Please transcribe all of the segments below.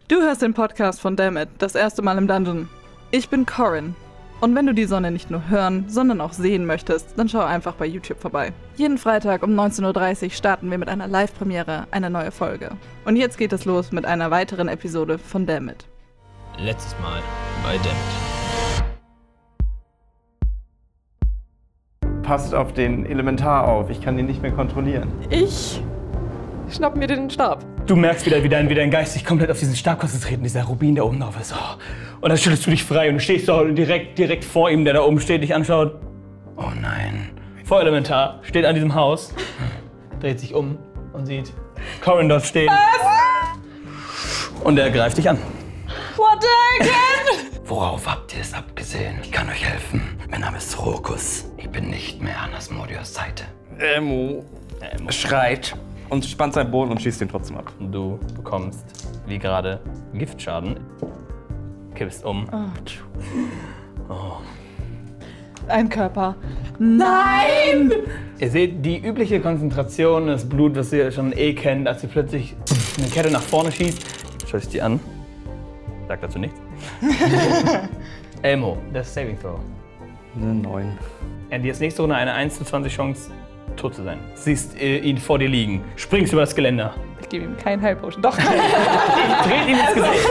Du hörst den Podcast von Dammit, das erste Mal im Dungeon. Ich bin Corin. Und wenn du die Sonne nicht nur hören, sondern auch sehen möchtest, dann schau einfach bei YouTube vorbei. Jeden Freitag um 19.30 Uhr starten wir mit einer Live-Premiere eine neue Folge. Und jetzt geht es los mit einer weiteren Episode von Dammit. Letztes Mal bei Dammit. Passt auf den Elementar auf, ich kann ihn nicht mehr kontrollieren. Ich schnapp mir den Stab. Du merkst, wie dein Geist sich komplett auf diesen Stab konzentriert und dieser Rubin da oben drauf ist. Oh. Und dann schüttelst du dich frei und du stehst da direkt vor ihm, der da oben steht, dich anschaut. Oh nein. Feuerelementar steht an diesem Haus, dreht sich um und sieht Corin dort stehen. Und er greift dich an. What the again? Worauf habt ihr es abgesehen? Ich kann euch helfen. Mein Name ist Rokus. Ich bin nicht mehr an Asmodeus Seite. Elmo schreit und spannt seinen Bogen und schießt ihn trotzdem ab. Du bekommst, wie gerade, Giftschaden. Kippst um. Ein Körper. Nein! Ihr seht die übliche Konzentration, das Blut, das ihr schon kennt, als sie plötzlich eine Kette nach vorne schießt. Schau ich die an. Sag dazu nichts. Elmo, das ist Saving Throw. Eine 9. Er hat jetzt nächste Runde eine 1 zu 20 Chance, tot zu sein. Siehst ihn vor dir liegen, springst über das Geländer. Ich gebe ihm keinen Heil Potion. Doch. Dreht ihm ins Gesicht.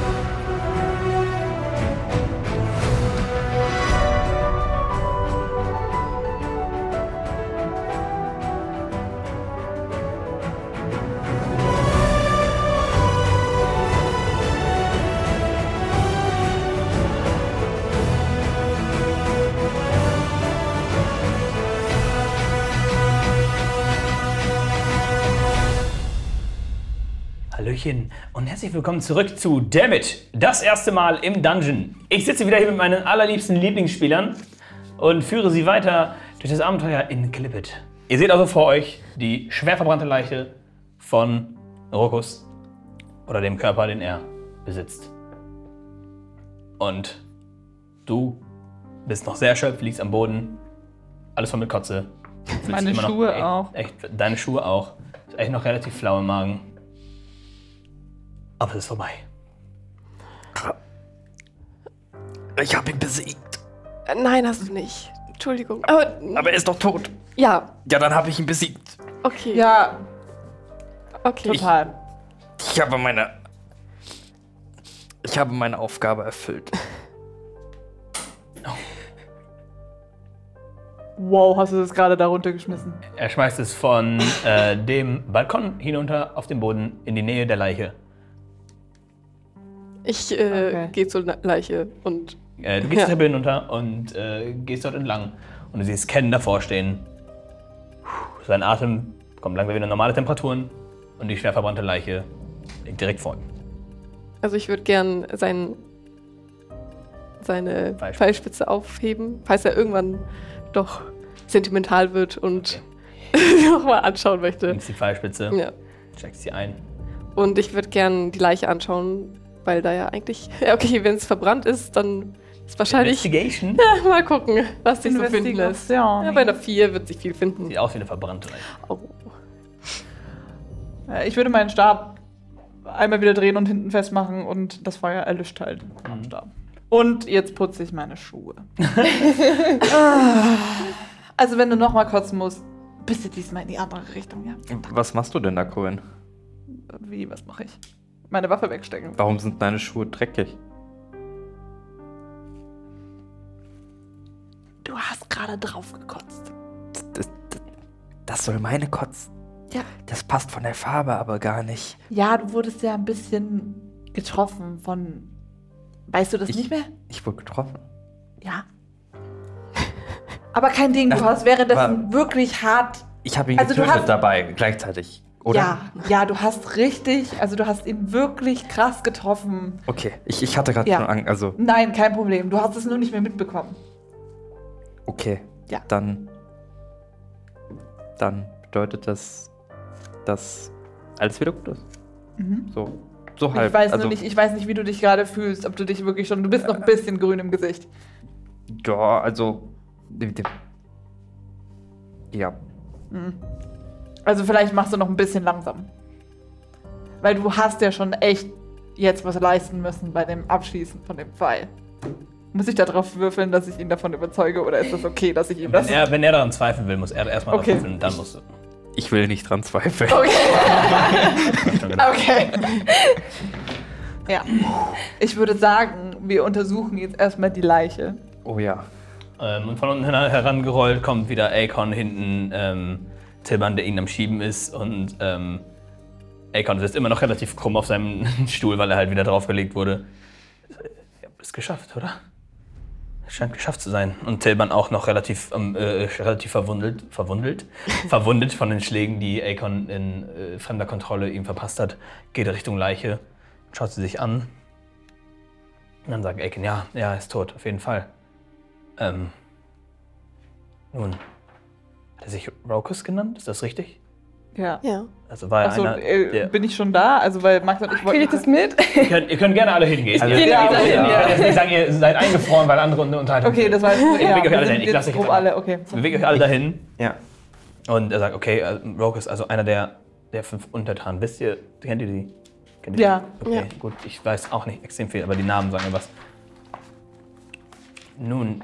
Hallöchen und herzlich willkommen zurück zu Dammit, das erste Mal im Dungeon. Ich sitze wieder hier mit meinen allerliebsten Lieblingsspielern und führe sie weiter durch das Abenteuer in Clippet. Ihr seht also vor euch die schwer verbrannte Leiche von Rokus oder dem Körper, den er besitzt. Und du bist noch sehr erschöpft, liegst am Boden, alles voll mit Kotze. Fühlst Meine dich immer Schuhe noch, auch. Echt, deine Schuhe auch. Ist echt noch relativ flau im Magen. Aber es ist vorbei. Ich hab ihn besiegt. Nein, hast du nicht. Entschuldigung. Aber er ist doch tot. Ja, Ja, dann habe ich ihn besiegt. okay. Ja, okay. total. Ich habe meine Aufgabe erfüllt. Wow, hast du das gerade da runtergeschmissen? Er schmeißt es von dem Balkon hinunter auf den Boden in die Nähe der Leiche. Ich Okay. gehe zur Leiche und Du gehst die Treppe hinunter und gehst dort entlang. Und du siehst Ken davor stehen. Sein Atem kommt langsam wieder normale Temperaturen. Und die schwer verbrannte Leiche liegt direkt vor ihm. also ich würde gern seine Pfeilspitze aufheben, falls er irgendwann doch sentimental wird und nochmal anschauen möchte. Nimmst die Pfeilspitze, Ja. steckst sie ein. Und ich würde gern die Leiche anschauen, weil da ja eigentlich, ja okay, wenn es verbrannt ist, dann ist wahrscheinlich, Investigation. ja, mal gucken, was sich so finden lässt. Investigation. Ja, bei einer 4 wird sich viel finden. Sieht aus wie eine verbrannte Leiche. Oh. Ich würde meinen Stab einmal wieder drehen und hinten festmachen und das Feuer erlischt halt am Stab. Und jetzt putze ich meine Schuhe. Also wenn du noch mal kotzen musst, bitte diesmal in die andere Richtung, ja? Was machst du denn da, Corinne? Wie, was mache ich? Meine Waffe wegstecken. Warum sind deine Schuhe dreckig? Du hast gerade drauf gekotzt. Das soll meine kotzen. Ja. Das passt von der Farbe aber gar nicht. Ja, du wurdest ja ein bisschen getroffen von... Weißt du das nicht mehr? Ich wurde getroffen. Ja. Aber kein Ding, du hast währenddessen war- wirklich hart... Ich habe ihn Also du getötet hast- dabei, gleichzeitig. Oder? Ja, du hast richtig, also du hast ihn wirklich krass getroffen. Okay, ich hatte gerade Ja. schon Angst. Also, Nein, kein Problem. Du hast es nur nicht mehr mitbekommen. okay. Ja. Dann bedeutet das, dass alles wieder gut ist. So halb. Ich weiß also, nur nicht, ich weiß nicht, wie du dich gerade fühlst, ob du dich wirklich schon, du bist noch ein bisschen grün im Gesicht. Ja, also. Ja. Also vielleicht machst du noch ein bisschen langsam. Weil du hast ja schon echt jetzt was leisten müssen bei dem Abschießen von dem Pfeil. Muss ich da drauf würfeln, dass ich ihn davon überzeuge, oder ist das okay, dass ich ihm das... Wenn er daran zweifeln will, muss er erstmal Okay. würfeln und dann musst du. Ich will nicht dran zweifeln. Okay. Ja. Ich würde sagen, wir untersuchen jetzt erstmal die Leiche. Oh ja. Und von unten herangerollt kommt wieder Akon hinten, Tilban, der ihn am Schieben ist. Und Akon sitzt immer noch relativ krumm auf seinem Stuhl, weil er halt wieder draufgelegt wurde. Ihr habt es geschafft, oder? Es scheint geschafft zu sein. Und Tilban auch noch relativ verwundet von den Schlägen, die Akon in fremder Kontrolle ihm verpasst hat. Geht Richtung Leiche, schaut sie sich an. Und dann sagt Akon, ja, er ist tot, auf jeden Fall. Nun, hat er sich Rokus genannt? Ist das richtig? Ja. Ja. Also war er Achso, einer, der... bin ich schon da? Also, weil Max und ich Kriege ich das mit? Ihr könnt gerne alle hingehen. Also, ihr Ja, könnt okay. jetzt nicht sagen, ihr seid eingefroren, weil andere eine Unterhaltung Okay, das war jetzt... Ich bewege euch alle wir dahin. sind Ich lasse jetzt euch grob alle, okay. Bewegt euch alle dahin. Ja. Und er sagt, okay, Rokus, also einer der 5 Untertanen. Kennt ihr die? Kennt ihr Ja. die? Okay, Ja. gut. Ich weiß auch nicht extrem viel, aber die Namen sagen mir was. Nun,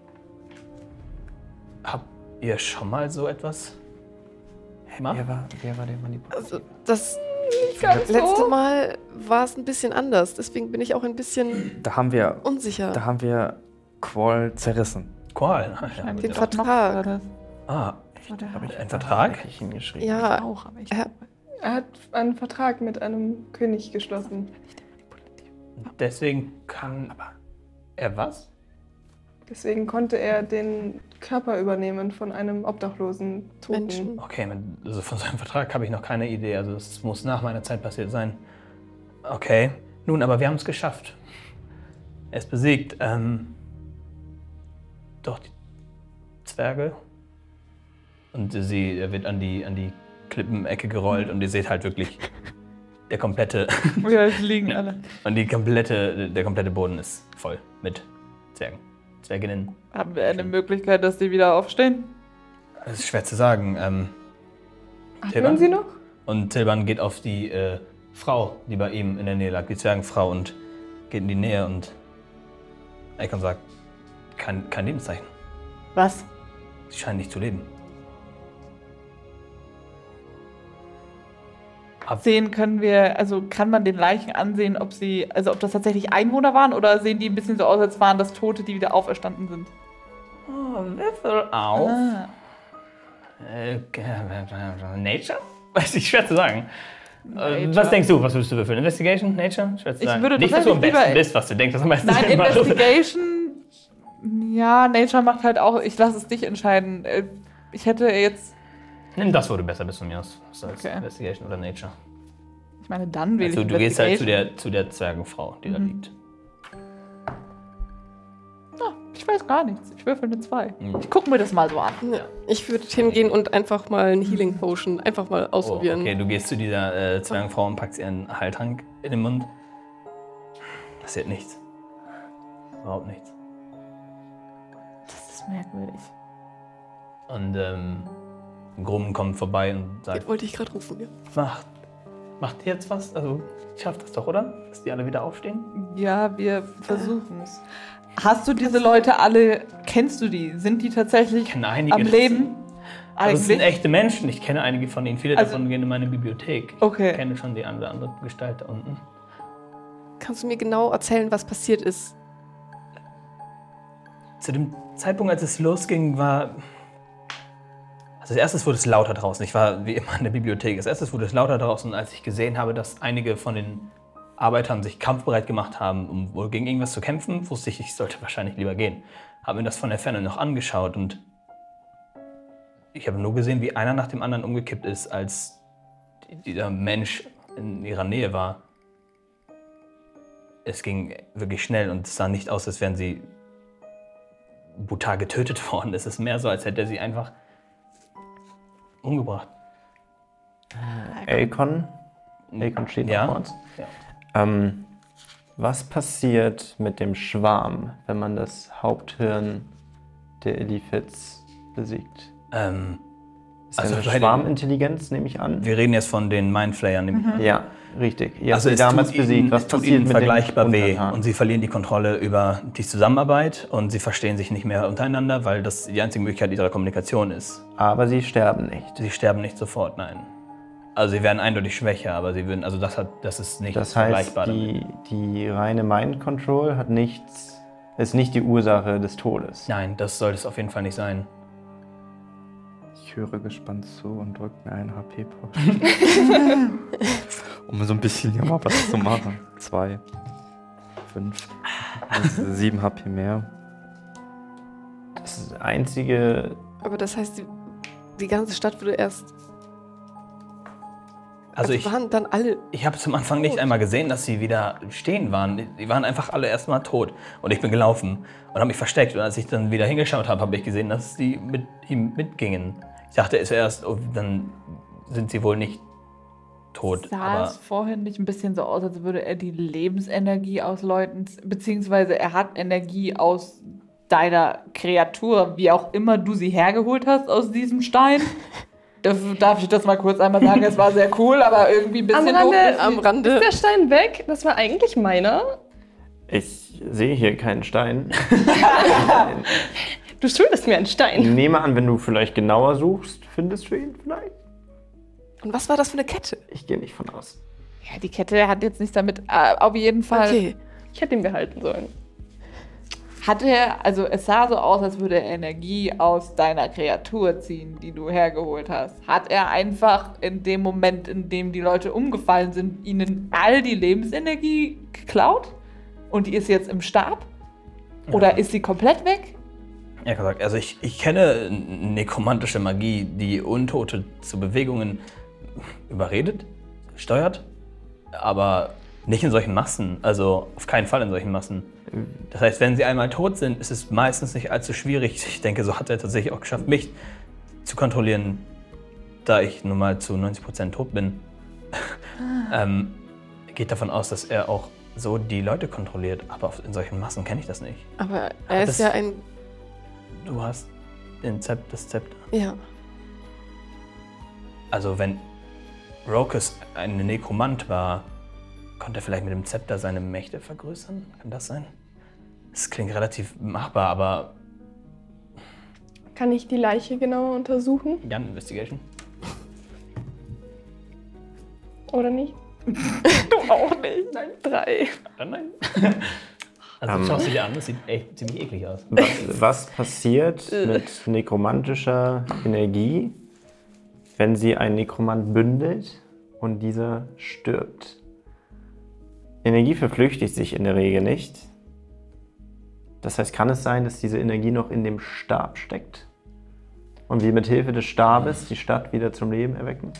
habt ihr schon mal so etwas gemacht? Wer war der Manipulator? Also das Ganz letzte so. Mal war es ein bisschen anders. Deswegen bin ich auch ein bisschen Da haben wir Qual zerrissen. Qual. Ja, Den ja. Vertrag. Ah, Hab ich ein Vertrag? Ich hingeschrieben. Ja, Auch, aber ich... Er hat einen Vertrag mit einem König geschlossen. Deswegen kann er was? Deswegen konnte er den Körper übernehmen von einem obdachlosen Toten. Menschen. Okay, also von seinem Vertrag habe ich noch keine Idee. Also es muss nach meiner Zeit passiert sein. Okay. Nun, aber wir haben es geschafft. Er ist besiegt. Doch die Zwerge. Und er wird an die Klippenecke gerollt und ihr seht halt wirklich der komplette Ja, es liegen alle. und der komplette Boden ist voll mit Zwergen. Zwerginnen. Haben wir eine Möglichkeit, dass die wieder aufstehen? Das ist schwer zu sagen. Atmen Sie noch? Und Tilban geht auf die Frau, die bei ihm in der Nähe lag, die Zwergenfrau, und geht in die Nähe und Akon sagt, kein Lebenszeichen. Was? Sie scheinen nicht zu leben. Sehen können wir, also kann man den Leichen ansehen, ob das tatsächlich Einwohner waren, oder sehen die ein bisschen so aus, als waren das Tote, die wieder auferstanden sind? Oh, Würfel auf. Ah. Nature? Weiß ich, schwer zu sagen. Nature. Was denkst du, was würdest du würfeln? Investigation? Nature? Schwer zu Ich sagen. würde Nicht, dass du am tatsächlich besten lieber- bist, was du denkst, was am besten Nein, Sinn macht. Investigation. Ja, Nature macht halt auch, ich lasse es dich entscheiden. Ich hätte jetzt, Nimm das, wo du besser bist von mir aus. Was als Okay. Investigation oder Nature. ich meine, dann will Also ich du gehst halt Investigation. zu der Zwergenfrau, die da liegt. Ah, ich weiß gar nichts. Ich würfel eine 2. Mhm. Ich gucke mir das mal so an. Ja. Ich würde hingehen und einfach mal einen Healing Potion einfach mal Oh, ausprobieren. okay, du gehst zu dieser Zwergenfrau und packst ihren Heiltrank in den Mund. Passiert nichts. Überhaupt nichts. Das ist merkwürdig. Und Grumm kommt vorbei und sagt, Den wollte ich gerade rufen, ja. macht ihr jetzt was? Also, schafft das doch, oder? Dass die alle wieder aufstehen? Ja, wir versuchen es. Hast du diese Leute alle, kennst du die? Sind die tatsächlich Ich kenne einige. am Leben? Also es sind Eigentlich? echte Menschen. Ich kenne einige von ihnen. Viele Also- davon gehen in meine Bibliothek. Okay. Ich kenne schon die eine oder andere Gestalt da unten. Kannst du mir genau erzählen, was passiert ist? Zu dem Zeitpunkt, als es losging, war... Also als erstes wurde es lauter draußen. Ich war wie immer in der Bibliothek. Als erstes wurde es lauter draußen, als ich gesehen habe, dass einige von den Arbeitern sich kampfbereit gemacht haben, um wohl gegen irgendwas zu kämpfen, wusste ich sollte wahrscheinlich lieber gehen. Habe mir das von der Ferne noch angeschaut und ich habe nur gesehen, wie einer nach dem anderen umgekippt ist, als dieser Mensch in ihrer Nähe war. Es ging wirklich schnell und es sah nicht aus, als wären sie brutal getötet worden. Es ist mehr so, als hätte er sie einfach umgebracht. Akon steht noch Ja. vor uns. Ja. Was passiert mit dem Schwarm, wenn man das Haupthirn der Illithids besiegt? Ist Also eine bei den- Schwarmintelligenz, nehme ich an? Wir reden jetzt von den Mindflayern. Ja. Richtig. Ihr habt Also sie es damals tut besiegt. ihnen, Was es tut passiert ihnen mit vergleichbar den weh Untertanen? und sie verlieren die Kontrolle über die Zusammenarbeit und sie verstehen sich nicht mehr untereinander, weil das die einzige Möglichkeit ihrer Kommunikation ist. Aber sie sterben nicht. Sie sterben nicht sofort, nein. Also sie werden eindeutig schwächer, aber sie würden, also das ist nicht Das heißt, vergleichbar damit. die reine Mind Control ist nicht die Ursache des Todes. Nein, das sollte es auf jeden Fall nicht sein. Ich höre gespannt zu und drücke mir einen HP-Push. Um so ein bisschen hier mal was zu machen. 2, 5, 7 HP mehr. Das einzige. Aber das heißt, die ganze Stadt wurde erst. Also ich waren dann alle. Ich habe zum Anfang nicht einmal gesehen, dass sie wieder stehen waren. Die waren einfach alle erstmal tot. Und ich bin gelaufen und habe mich versteckt. Und als ich dann wieder hingeschaut habe, habe ich gesehen, dass sie mit ihm mitgingen. Ich dachte zuerst, oh, dann sind sie wohl nicht tot. Sah Aber es vorhin nicht ein bisschen so aus, als würde er die Lebensenergie aus Leuten, beziehungsweise er hat Energie aus deiner Kreatur, wie auch immer du sie hergeholt hast aus diesem Stein? Darf ich das mal kurz einmal sagen? Es war sehr cool, aber irgendwie ein bisschen Am Rande. Ist der Stein weg? Das war eigentlich meiner. Ich sehe hier keinen Stein. Du schuldest mir einen Ich Stein. nehme an, wenn du vielleicht genauer suchst, findest du ihn vielleicht? Und was war das für eine Kette? Ich gehe nicht von aus. Ja, die Kette hat jetzt nichts damit. Auf jeden Fall Okay. Ich hätte ihn behalten sollen. hat er, also es sah so aus, als würde er Energie aus deiner Kreatur ziehen, die du hergeholt hast. Hat er einfach in dem Moment, in dem die Leute umgefallen sind, ihnen all die Lebensenergie geklaut? Und die ist jetzt im Stab? Oder ist sie komplett weg? Ja, gesagt, also ich kenne nekromantische Magie, die Untote zu Bewegungen überredet, steuert, aber nicht in solchen Massen, also auf keinen Fall in solchen Massen. Das heißt, wenn sie einmal tot sind, ist es meistens nicht allzu schwierig. Ich denke, so hat er tatsächlich auch geschafft, mich zu kontrollieren, da ich nun mal zu 90% tot bin. Geht davon aus, dass er auch so die Leute kontrolliert, aber in solchen Massen kenne ich das nicht. Aber er Das- ist ja ein. Du hast das Zepter. Ja. Also wenn Rokus ein Nekromant war, konnte er vielleicht mit dem Zepter seine Mächte vergrößern? Kann das sein? Das klingt relativ machbar, aber... Kann ich die Leiche genauer untersuchen? Jan, Investigation? Oder nicht? Du auch nicht. Nein, 3. Dann nein. Also schaust du dir an, das sieht echt ziemlich eklig aus. Was passiert mit nekromantischer Energie, wenn sie einen Nekromant bündelt und dieser stirbt? Energie verflüchtigt sich in der Regel nicht. Das heißt, kann es sein, dass diese Energie noch in dem Stab steckt und wir mit Hilfe des Stabes die Stadt wieder zum Leben erwecken?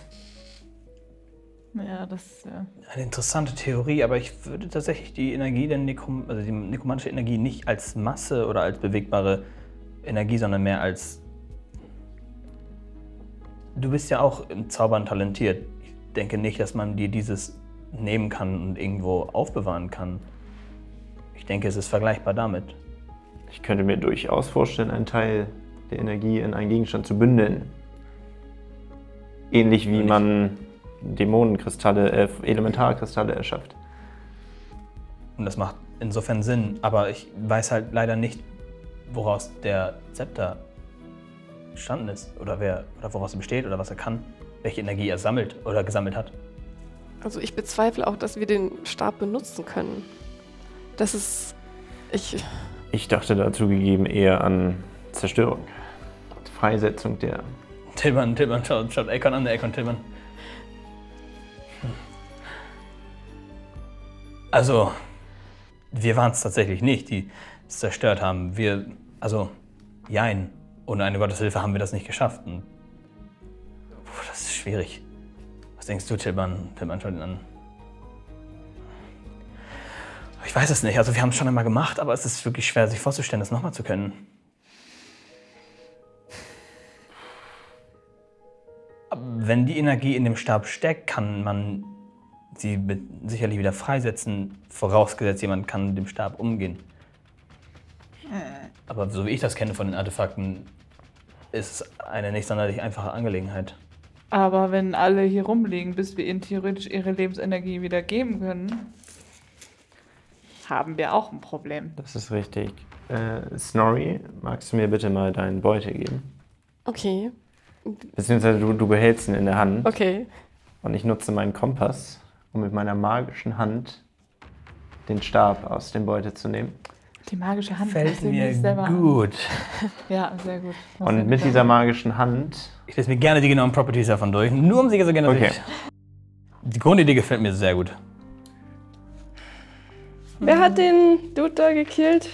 Ja, das. Eine interessante Theorie, aber ich würde tatsächlich die Energie der die nekromantische Energie nicht als Masse oder als bewegbare Energie, sondern mehr als... Du bist ja auch im Zaubern talentiert. Ich denke nicht, dass man dir dieses nehmen kann und irgendwo aufbewahren kann. Ich denke, es ist vergleichbar damit. Ich könnte mir durchaus vorstellen, einen Teil der Energie in einen Gegenstand zu bündeln. Ähnlich wie man Dämonenkristalle, Elementarkristalle erschafft. Und das macht insofern Sinn, aber ich weiß halt leider nicht, woraus der Zepter entstanden ist oder woraus er besteht oder was er kann, welche Energie er sammelt oder gesammelt hat. Also ich bezweifle auch, dass wir den Stab benutzen können. Das ist... Ich dachte dazu gegeben eher an Zerstörung. Freisetzung der... Tillmann schaut Eikon an, der Eikon Tillmann. Also, wir waren es tatsächlich nicht, die es zerstört haben. Jein. Ohne eine Gotteshilfe haben wir das nicht geschafft. Und, das ist schwierig. Was denkst du, Tillmann? Tillmann schaut ihn an. Ich weiß es nicht. Also, wir haben es schon einmal gemacht, aber es ist wirklich schwer, sich vorzustellen, das nochmal zu können. Wenn die Energie in dem Stab steckt, kann man sie sicherlich wieder freisetzen, vorausgesetzt jemand kann mit dem Stab umgehen. Aber so wie ich das kenne von den Artefakten, ist es eine nicht sonderlich einfache Angelegenheit. Aber wenn alle hier rumliegen, bis wir ihnen theoretisch ihre Lebensenergie wieder geben können, haben wir auch ein Problem. Das ist richtig. Snorri, magst du mir bitte mal deinen Beutel geben? Okay. Beziehungsweise du behältst ihn in der Hand. Okay. Und ich nutze meinen Kompass, um mit meiner magischen Hand den Stab aus dem Beutel zu nehmen. Die magische Hand Fällt nehmen mir wir selber gut. an. Ja, sehr gut. Was Und denn mit da? dieser magischen Hand... Ich lese mir gerne die genauen Properties davon durch, nur um sicher zu gehen, dass Okay. Die Grundidee gefällt mir sehr gut. Wer hat den Dude da gekillt?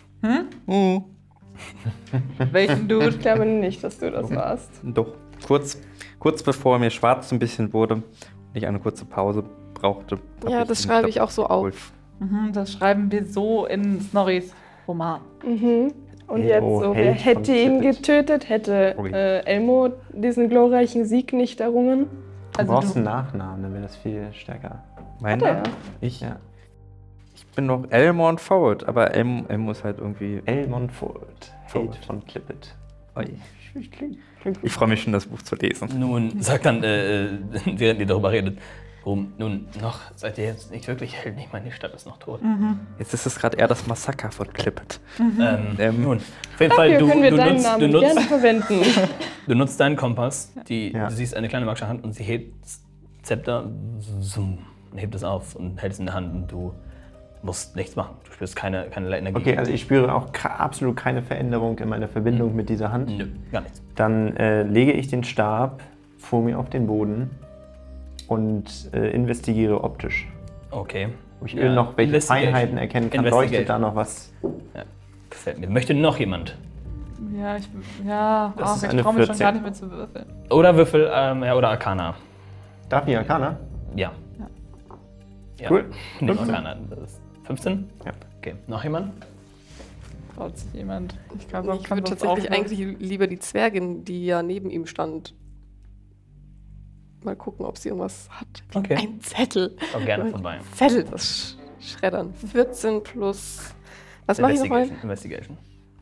Welchen Dude? Ich glaube nicht, dass du das warst. Doch. Kurz bevor mir schwarz ein bisschen wurde und ich eine kurze Pause brauchte. hab Ja, ich das den schreibe Stab ich auch so auf. geholt. Das schreiben wir so in Snorris Roman. Mhm. Und jetzt so, wer Held von hätte ihn Clippet. getötet? Hätte Elmo diesen glorreichen Sieg nicht errungen? Du brauchst einen Nachnamen, dann wäre das viel stärker. Mein Hat er Name? ja. Ich? Ja. Ich bin noch Elmore Forward, aber Elmo ist halt irgendwie... Elmond Forward, Held Forward. von Clippet. Oi. Ich freue mich schon, das Buch zu lesen. Nun, sagt dann, während ihr darüber redet, nun, noch seid ihr jetzt nicht wirklich Helden. Ich meine, die Stadt ist noch tot. Jetzt ist es gerade eher das Massaker von Clippet. Nun, auf jeden Dafür Fall, können wir deinen Namen gerne verwenden. du nutzt deinen Kompass, Ja. du siehst eine kleine magische Hand und sie hebt das Zepter, zoom, und hebt es auf und hält es in der Hand und du musst nichts machen. Du spürst keine Energie. Okay, also ich spüre auch absolut keine Veränderung in meiner Verbindung mit dieser Hand. Nö, gar nichts. Dann lege ich den Stab vor mir auf den Boden und investigiere optisch. Okay. Ob ich noch welche Investigation. Feinheiten erkennen kann, Investigation. leuchtet da noch was? Ja, gefällt mir. Möchte noch jemand? Ja, ich ist eine traue mich schon 14. gar nicht mehr zu würfeln. Oder Würfel, oder Arcana. Darf ich Arcana? Ja. Ja. Ja. Cool. Nimm 15. Arcana. Das ist 15? Ja. Okay. Noch jemand? Traut sich jemand. Ich glaube, Ich würde tatsächlich eigentlich lieber die Zwergin, die ja neben ihm stand, mal gucken, ob sie irgendwas hat. Okay. Ein Zettel. Auch gerne vorbei. Zettel, das Schreddern. 14 plus. Was mache ich nochmal? Investigation.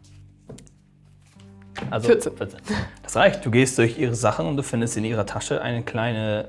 Also 14. 14. Das reicht. Du gehst durch ihre Sachen und du findest in ihrer Tasche eine kleine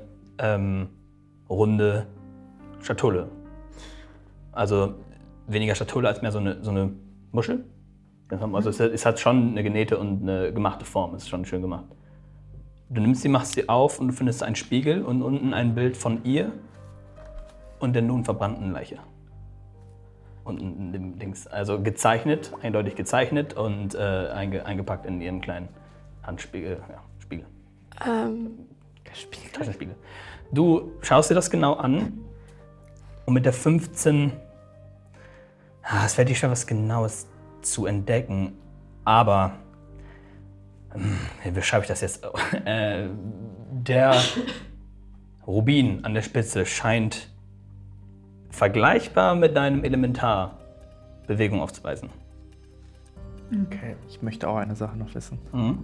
runde Schatulle. Also weniger Schatulle als mehr so eine Muschel. Also es hat schon eine genähte und eine gemachte Form. Es ist schon schön gemacht. Du nimmst sie, machst sie auf und du findest einen Spiegel und unten ein Bild von ihr und der nun verbrannten Leiche. Unten im Dings. Also gezeichnet, eindeutig gezeichnet und eingepackt in ihren kleinen Handspiegel. Ja, Spiegel. Taschenspiegel. Du schaust dir das genau an und mit der 15. Es fällt dir schwer, was Genaues zu entdecken, aber wie beschreibe ich das jetzt? Der Rubin an der Spitze scheint vergleichbar mit deinem Elementar Bewegung aufzuweisen. Okay. Ich möchte auch eine Sache noch wissen. Mhm.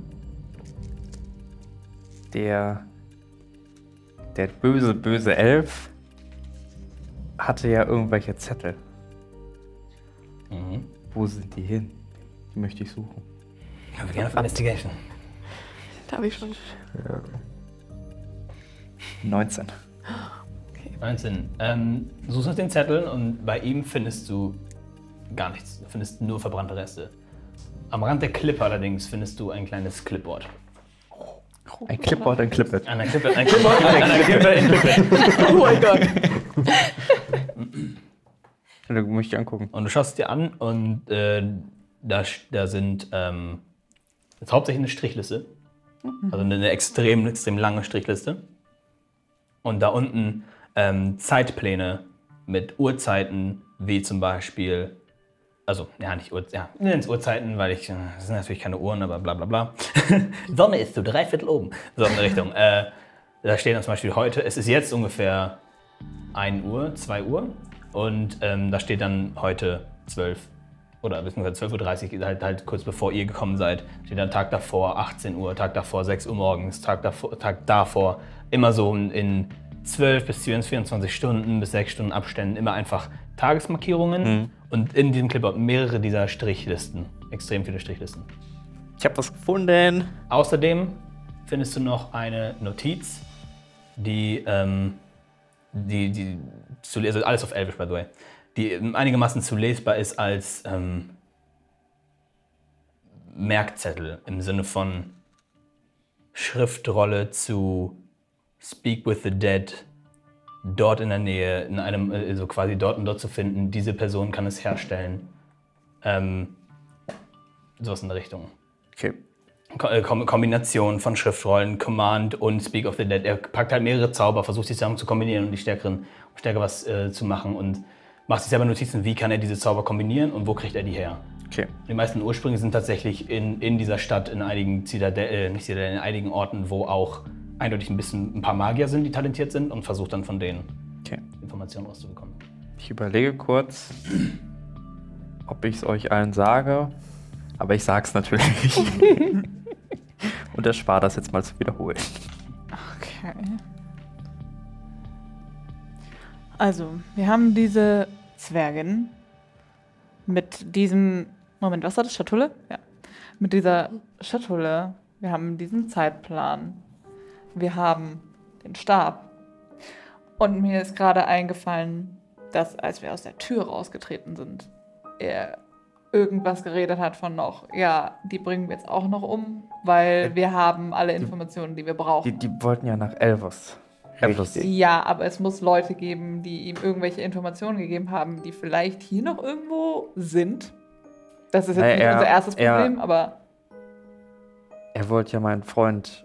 Der böse Elf hatte ja irgendwelche Zettel. Mhm. Wo sind die hin? Die möchte ich suchen. Ja, wir gehen auf Investigation. Da habe ich schon. 19. 19. Du suchst nach den Zetteln und bei ihm findest du gar nichts. Du findest nur verbrannte Reste. Am Rand der Klippe allerdings findest du ein kleines Clipboard. Ein Clipboard, ein Clippet. An einer Klippe, ein Klippe in Klippe. Oh mein Gott. Da möchte ich angucken. Und du schaust es dir an und da sind jetzt hauptsächlich eine Strichliste. Also eine extrem lange Strichliste. Und da unten Zeitpläne mit Uhrzeiten, wie zum Beispiel, also ja, nicht Uhrzeiten, ja, nenn es Uhrzeiten, weil das sind natürlich keine Uhren, aber bla bla bla. Sonne ist so 3/4 oben. So in der Richtung. Da steht dann zum Beispiel heute, es ist jetzt ungefähr 1 Uhr, 2 Uhr. Und da steht dann heute 12 oder beziehungsweise 12:30 Uhr, halt kurz bevor ihr gekommen seid, steht dann Tag davor 18 Uhr, Tag davor 6 Uhr morgens, Tag davor immer so in 12 bis 24 Stunden bis 6 Stunden Abständen immer einfach Tagesmarkierungen und in diesem Clipboard mehrere dieser Strichlisten, extrem viele Strichlisten. Ich habe was gefunden. Außerdem findest du noch eine Notiz, die also alles auf Elvisch, by the way, die einigermaßen zu lesbar ist als Merkzettel im Sinne von Schriftrolle zu Speak with the Dead, dort in der Nähe, in einem, also quasi dort und dort zu finden, diese Person kann es herstellen. Sowas in der Richtung. Okay. Kombination von Schriftrollen, Command und Speak of the Dead. Er packt halt mehrere Zauber, versucht sich zusammen zu kombinieren und stärker was zu machen und macht sich selber Notizen, wie kann er diese Zauber kombinieren und wo kriegt er die her. Okay. Die meisten Ursprünge sind tatsächlich in dieser Stadt, in einigen in einigen Orten, wo auch eindeutig ein paar Magier sind, die talentiert sind und versucht dann von denen Informationen rauszubekommen. Ich überlege kurz, ob ich es euch allen sage, aber ich sag's natürlich nicht. Und erspare das jetzt mal zu wiederholen. Okay. Also, wir haben diese Zwergin mit diesem... Moment, was war das? Schatulle? Ja. Mit dieser Schatulle. Wir haben diesen Zeitplan. Wir haben den Stab. Und mir ist gerade eingefallen, dass, als wir aus der Tür rausgetreten sind, er irgendwas geredet hat von noch, ja, die bringen wir jetzt auch noch um, weil wir haben alle Informationen, die wir brauchen. Die wollten ja nach Elvos. Ja, aber es muss Leute geben, die ihm irgendwelche Informationen gegeben haben, die vielleicht hier noch irgendwo sind. Das ist jetzt nicht unser erstes Problem, aber... Er wollte ja meinen Freund...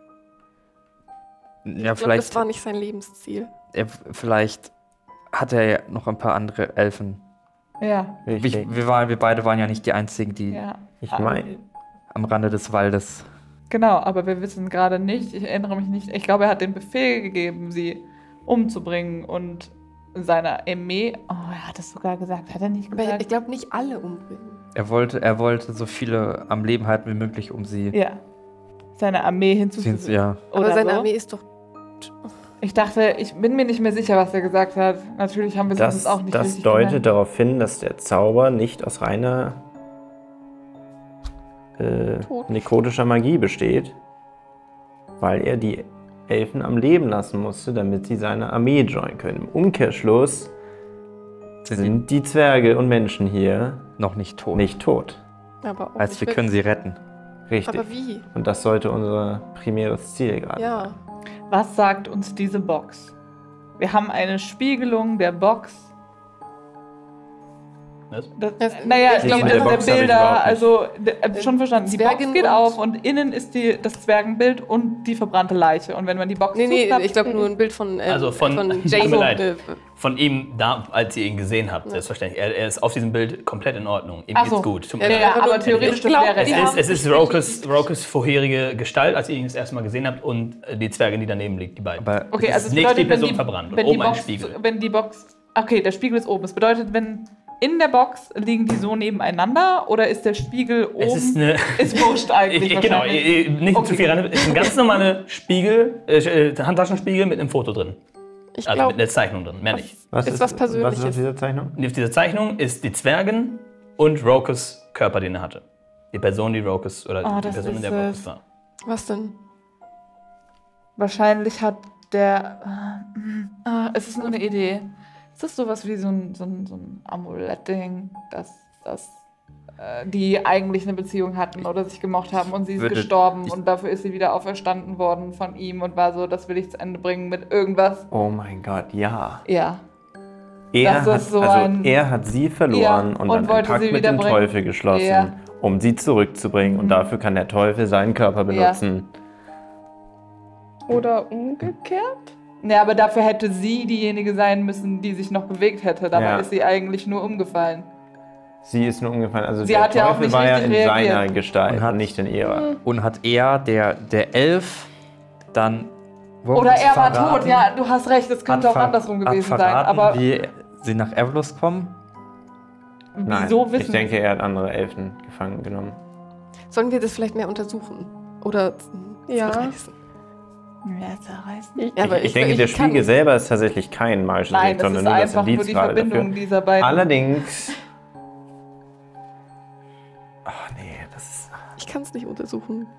Ja, Ich glaube, das war nicht sein Lebensziel. Vielleicht hat er ja noch ein paar andere Elfen. Ja. Wir beide waren ja nicht die Einzigen, die Ich meine... am Rande des Waldes... Genau, aber wir wissen gerade nicht, ich erinnere mich nicht, ich glaube, er hat den Befehl gegeben, sie umzubringen und seiner Armee, er hat es sogar gesagt, hat er nicht gesagt? Aber ich glaube, nicht alle umbringen. Er wollte so viele am Leben halten wie möglich, um sie... Ja, seine Armee hinzufügen. Ja. Aber seine so. Armee ist doch... Ich dachte, ich bin mir nicht mehr sicher, was er gesagt hat. Natürlich haben wir es uns auch nicht Das richtig deutet gemerkt. darauf hin, dass der Zauber nicht aus reiner nekrotischer Magie besteht, weil er die Elfen am Leben lassen musste, damit sie seine Armee joinen können. Im Umkehrschluss sind die Zwerge und Menschen hier noch nicht tot. Nicht tot. Aber auch Heißt, nicht wir mit- können sie retten. Richtig. Aber wie? Und das sollte unser primäres Ziel gerade Ja. sein. Was sagt uns diese Box? Wir haben eine Spiegelung der Box. Was? Naja, Ich glaube, das der der Box hab ich Bilder, überhaupt also schon verstanden. Die Box Zwergin geht und- auf und innen ist das Zwergenbild und die verbrannte Leiche. Und wenn man die Box Nee, zuklappt, ich glaube nur ein Bild von Tut mir Jason. leid. Von ihm, da, als ihr ihn gesehen habt, selbstverständlich. Er ist auf diesem Bild komplett in Ordnung. Ihm Ach geht's so. gut. Tut mir Ja, leid. ja, einfach aber nur- theoretisch ich glaub, wäre die es. haben- Es ist Rokes vorherige Gestalt, als ihr ihn das erste Mal gesehen habt, und die Zwergin, die daneben liegt, die beiden. Aber Okay, Es also ist es nicht bedeutet, die Person verbrannt und oben ein Spiegel. Wenn die Box, okay, der Spiegel ist oben. Es bedeutet, wenn in der Box liegen die so nebeneinander oder ist der Spiegel oben? Es ist eine. Ist wurscht eigentlich. Genau, wahrscheinlich. nicht Okay. zu viel rein. Es ist ein ganz normaler Spiegel, Handtaschenspiegel mit einem Foto drin. Ich Also mit glaube, einer Zeichnung drin, mehr nicht. ist was Was ist auf Persönliches. dieser Zeichnung? Und auf dieser Zeichnung ist die Zwergin und Rokes Körper, den er hatte. Die Person, die Rokes, oder die das Person, in der ist Rokes es. war. Was denn? Wahrscheinlich hat der. Es ist nur eine Idee. Ist das sowas wie so ein Amulett-Ding, dass die eigentlich eine Beziehung hatten oder sich gemocht haben und sie ist gestorben und dafür ist sie wieder auferstanden worden von ihm und war so, das will ich zu Ende bringen mit irgendwas. Oh mein Gott, ja. Ja. Er Das hat, ist so ein- er hat sie verloren Ja, und und dann einen wollte Pakt sie mit dem wiederbringen. Teufel geschlossen, Ja. um sie zurückzubringen. Und dafür kann der Teufel seinen Körper benutzen. Oder umgekehrt? Ja, aber dafür hätte sie diejenige sein müssen, die sich noch bewegt hätte. Dabei Ja. ist sie eigentlich nur umgefallen. Sie ist nur umgefallen. Also Sie der hat ja auch Teufel nicht war ja in richtig seiner reagiert. Gestalt Und hat- und nicht in ihrer. Und hat er, der Elf, dann... Oder er war verraten- tot, ja, du hast recht, es könnte auch andersrum gewesen hat sein. verraten, Aber wie sie nach Evlos kommen? Nein, wieso wissen ich denke, er hat andere Elfen gefangen genommen. Sollen wir das vielleicht mehr untersuchen? Oder Ja. zerreißen? Ja, zerreißen. Ja, aber ich denke, der kann- Spiegel selber ist tatsächlich kein magisches Nein, Objekt, das sondern ist nur das einfach nur Indiz die gerade Verbindung dafür. dieser beiden. Allerdings. Ach nee, das ist. Ich kann es nicht untersuchen.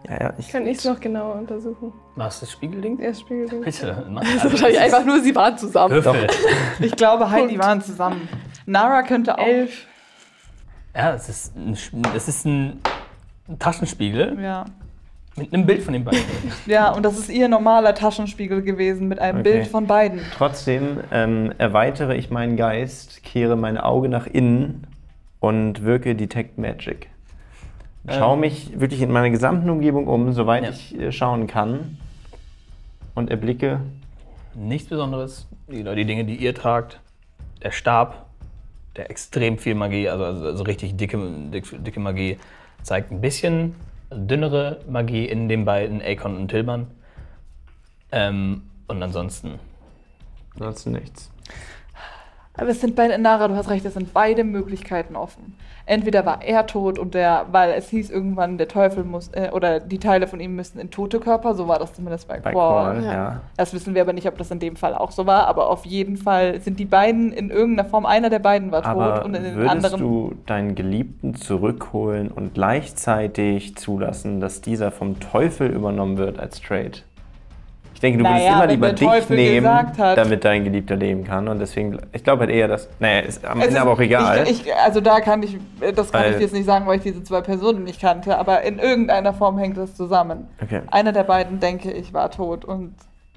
Ja, Kann ich es noch genauer untersuchen? Was, das Spiegelding? Ja, Spiegelding. Bitte. Das ist wahrscheinlich einfach nur, sie waren zusammen. Würfel. Ich glaube halt, die waren zusammen. Nara könnte auch. 11. Ja, das ist ein Taschenspiegel Ja. mit einem Bild von den beiden. Ja, und das ist ihr normaler Taschenspiegel gewesen mit einem Okay. Bild von beiden. Trotzdem erweitere ich meinen Geist, kehre mein Auge nach innen und wirke Detect Magic. Schaue mich wirklich in meiner gesamten Umgebung um, soweit Ja. ich schauen kann. Und erblicke. Nichts Besonderes. Die Dinge, die ihr tragt. Der Stab, der extrem viel Magie, also richtig dicke Magie, zeigt ein bisschen dünnere Magie in den beiden, Akon und Tilban. Und ansonsten. Nichts. Aber es sind beide, Nara, du hast recht, es sind beide Möglichkeiten offen. Entweder war er tot und weil es hieß irgendwann, der Teufel muss, oder die Teile von ihm müssten in tote Körper, so war das zumindest bei Bei Qual. Qual, ja. Das wissen wir aber nicht, ob das in dem Fall auch so war, aber auf jeden Fall sind die beiden in irgendeiner Form, einer der beiden war tot Aber und in den würdest anderen... du deinen Geliebten zurückholen und gleichzeitig zulassen, dass dieser vom Teufel übernommen wird als Trade? Ich denke, du würdest Naja, immer wenn lieber der dich Teufel nehmen, gesagt hat- damit dein Geliebter leben kann. Und deswegen, ich glaube halt eher, dass. Naja, ist am Ende aber auch egal. Also da kann ich, das kann Weil- ich jetzt nicht sagen, weil ich diese zwei Personen nicht kannte, aber in irgendeiner Form hängt das zusammen. Okay. Einer der beiden, denke ich, war tot und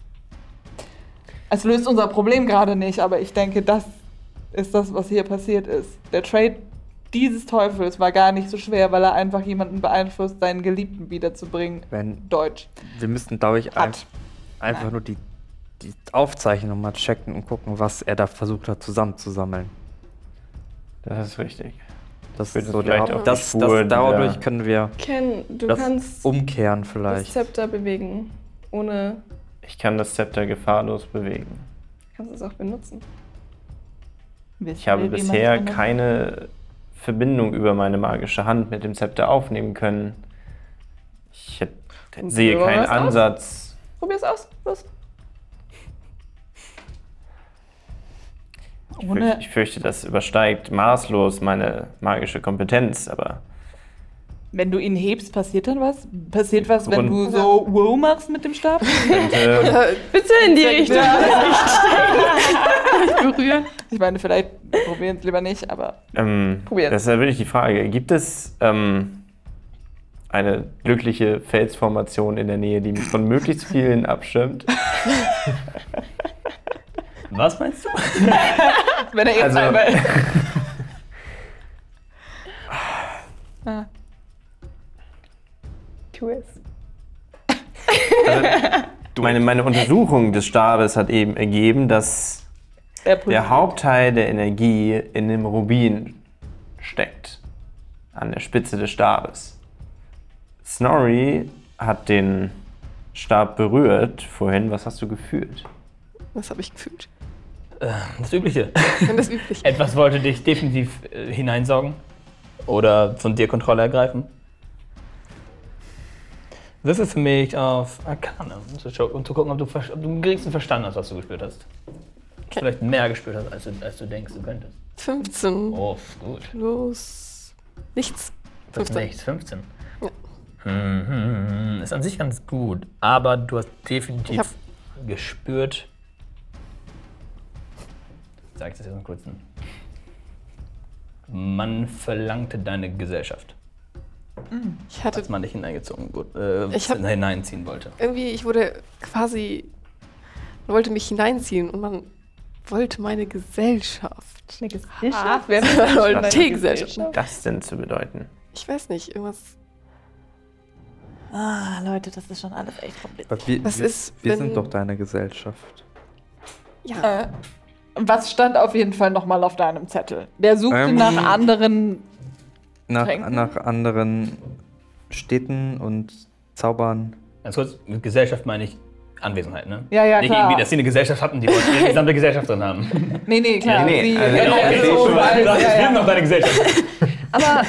es löst unser Problem gerade nicht, aber ich denke, das ist das, was hier passiert ist. Der Trade dieses Teufels war gar nicht so schwer, weil er einfach jemanden beeinflusst, seinen Geliebten wiederzubringen. Deutsch. Wir müssten, glaube ich, Hat. einfach nur die Aufzeichnung mal checken und gucken, was er da versucht hat zusammenzusammeln. Das ist richtig. Das Wird ist so vielleicht der auch die das Spur dadurch dieser- können wir Ken, du das kannst umkehren das vielleicht. Zepter bewegen. Ohne. Ich kann das Zepter gefahrlos bewegen. Kannst es auch benutzen. Ich habe bisher keine Verbindung über meine magische Hand mit dem Zepter aufnehmen können. Ich sehe probier keinen was aus. Ansatz. Probier's aus. Los. Ich fürchte, das übersteigt maßlos meine magische Kompetenz, aber Wenn du ihn hebst, passiert dann was? Passiert was, wenn Und- du so wow machst mit dem Stab? könnte, Bitte in die Richtung. Nicht berühren. Ich meine, vielleicht probieren es lieber nicht, aber Probier's. das ist ja wirklich die Frage. Gibt es eine glückliche Felsformation in der Nähe, die mich von möglichst vielen abschirmt? Was meinst du? wenn er jetzt Also- einmal... Tu es. Meine Untersuchung des Stabes hat eben ergeben, dass der Hauptteil der Energie in dem Rubin steckt. An der Spitze des Stabes. Snorri hat den Stab berührt vorhin. Was hast du gefühlt? Was habe ich gefühlt? Das Übliche. Das Übliche. Etwas wollte dich definitiv hineinsaugen oder von dir Kontrolle ergreifen. Würfel für mich auf Arcana, um zu gucken, ob du am geringsten verstanden hast, was du gespürt hast. Okay. Vielleicht mehr gespürt hast, als du denkst, du könntest. 15 Oh, gut. plus nichts. Das ist 15. nichts, 15. Ja. Ist an sich ganz gut, aber du hast Ich definitiv hab- gespürt. Ich sag das jetzt mal kurz. Man verlangte deine Gesellschaft, Ich hatte als man dich hineingezogen Ich hab- hineinziehen wollte. irgendwie, ich wurde quasi, man wollte mich hineinziehen und man wollte meine Gesellschaft. Eine Gesellschaft? Wer will Oder Teegesellschaft. Was das denn zu bedeuten? Ich weiß nicht, irgendwas. Ah, Leute, das ist schon alles echt kompliziert. Was ist, wir wenn- sind doch deine Gesellschaft. Ja, Was stand auf jeden Fall nochmal auf deinem Zettel? Der suchte nach anderen... Nach Tränken? anderen Städten und Zaubern. Ganz kurz, mit Gesellschaft meine ich Anwesenheit, ne? Ja, ja, Nicht klar. irgendwie, dass sie eine Gesellschaft hatten, die wollten ihre gesamte Gesellschaft drin haben. Nee, klar. Nee, sie, also- Genau, okay, so, schon mal. ja, Ich ja. will noch deine Gesellschaft. Aber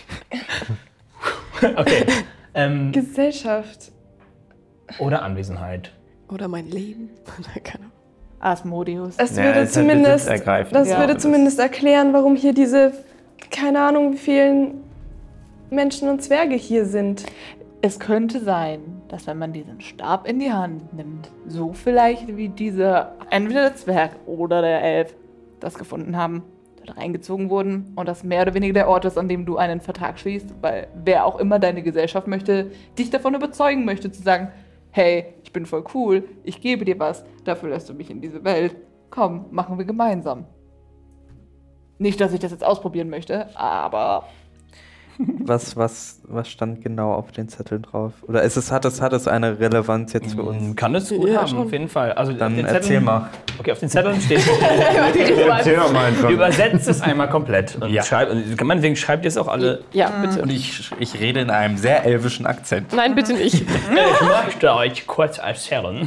Okay. Gesellschaft. Oder Anwesenheit. oder mein Leben. Keine Ahnung. Asmodeus. Es Ja, würde es ist halt zumindest, besitzergreifend. das Ja. würde zumindest erklären, warum hier diese, keine Ahnung, wie vielen Menschen und Zwerge hier sind. Es könnte sein, dass wenn man diesen Stab in die Hand nimmt, so vielleicht wie dieser, entweder der Zwerg oder der Elf das gefunden haben, dort reingezogen wurden und das mehr oder weniger der Ort ist, an dem du einen Vertrag schließt, weil wer auch immer deine Gesellschaft möchte, dich davon überzeugen möchte, zu sagen, hey, ich bin voll cool, ich gebe dir was, dafür lässt du mich in diese Welt, komm, machen wir gemeinsam. Nicht, dass ich das jetzt ausprobieren möchte, aber... Was stand genau auf den Zetteln drauf? Oder hat es eine Relevanz jetzt für uns? Kann es gut haben, auf jeden Fall. Also Dann auf den erzähl mal. Okay, auf den Zetteln steht... Erzähl doch mal einfach. Übersetzt es einmal komplett. Und meinetwegen schreibt ihr es auch alle. Ja, bitte. Und ich rede in einem sehr elvischen Akzent. Nein, bitte nicht. Ich möchte euch kurz erzählen.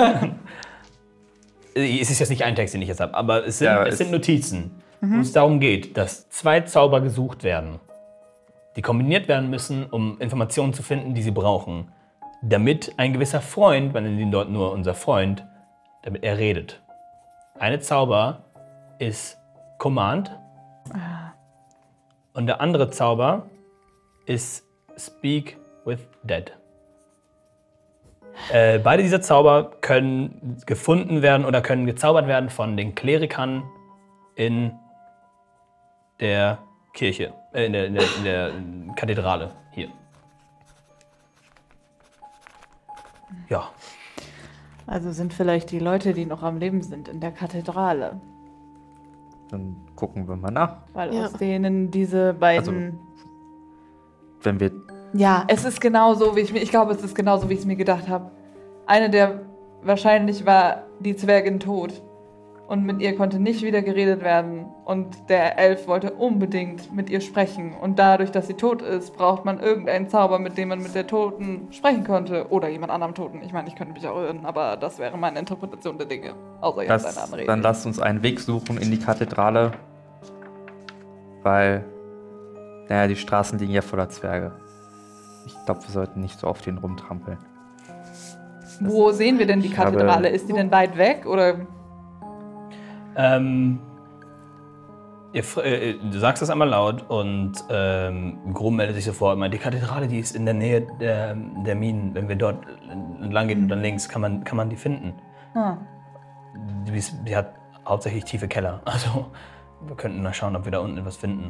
Es ist jetzt nicht ein Text, den ich jetzt habe, aber es sind Notizen, wo es darum geht, dass 2 Zauber gesucht werden, die kombiniert werden müssen, um Informationen zu finden, die sie brauchen, damit ein gewisser Freund, man nennt ihn dort nur unser Freund, damit er redet. Eine Zauber ist Command und der andere Zauber ist Speak with Dead. Beide dieser Zauber können gefunden werden oder können gezaubert werden von den Klerikern in der Kirche, in der Kathedrale hier. Ja. Also sind vielleicht die Leute, die noch am Leben sind, in der Kathedrale. Dann gucken wir mal nach. Weil aus denen diese beiden... Wenn wir... Ja, es ist genauso, ich glaube, es ist genauso, wie ich es mir gedacht habe. Eine der wahrscheinlich war die Zwergin tot. Und mit ihr konnte nicht wieder geredet werden. Und der Elf wollte unbedingt mit ihr sprechen. Und dadurch, dass sie tot ist, braucht man irgendeinen Zauber, mit dem man mit der Toten sprechen konnte. Oder jemand anderem Toten. Ich meine, ich könnte mich auch irren, aber das wäre meine Interpretation der Dinge. Außer ihr habt eine andere Idee. Dann lasst uns einen Weg suchen in die Kathedrale. Weil, die Straßen liegen ja voller Zwerge. Ich glaube, wir sollten nicht so auf den rumtrampeln. Wo sehen wir denn die Kathedrale? Ist die denn weit weg, oder... Du sagst das einmal laut und Grum meldet sich sofort. Ich meine, die Kathedrale, die ist in der Nähe der Minen. Wenn wir dort entlang gehen und dann links, kann man die finden. Die hat hauptsächlich tiefe Keller. Also wir könnten mal schauen, ob wir da unten etwas finden.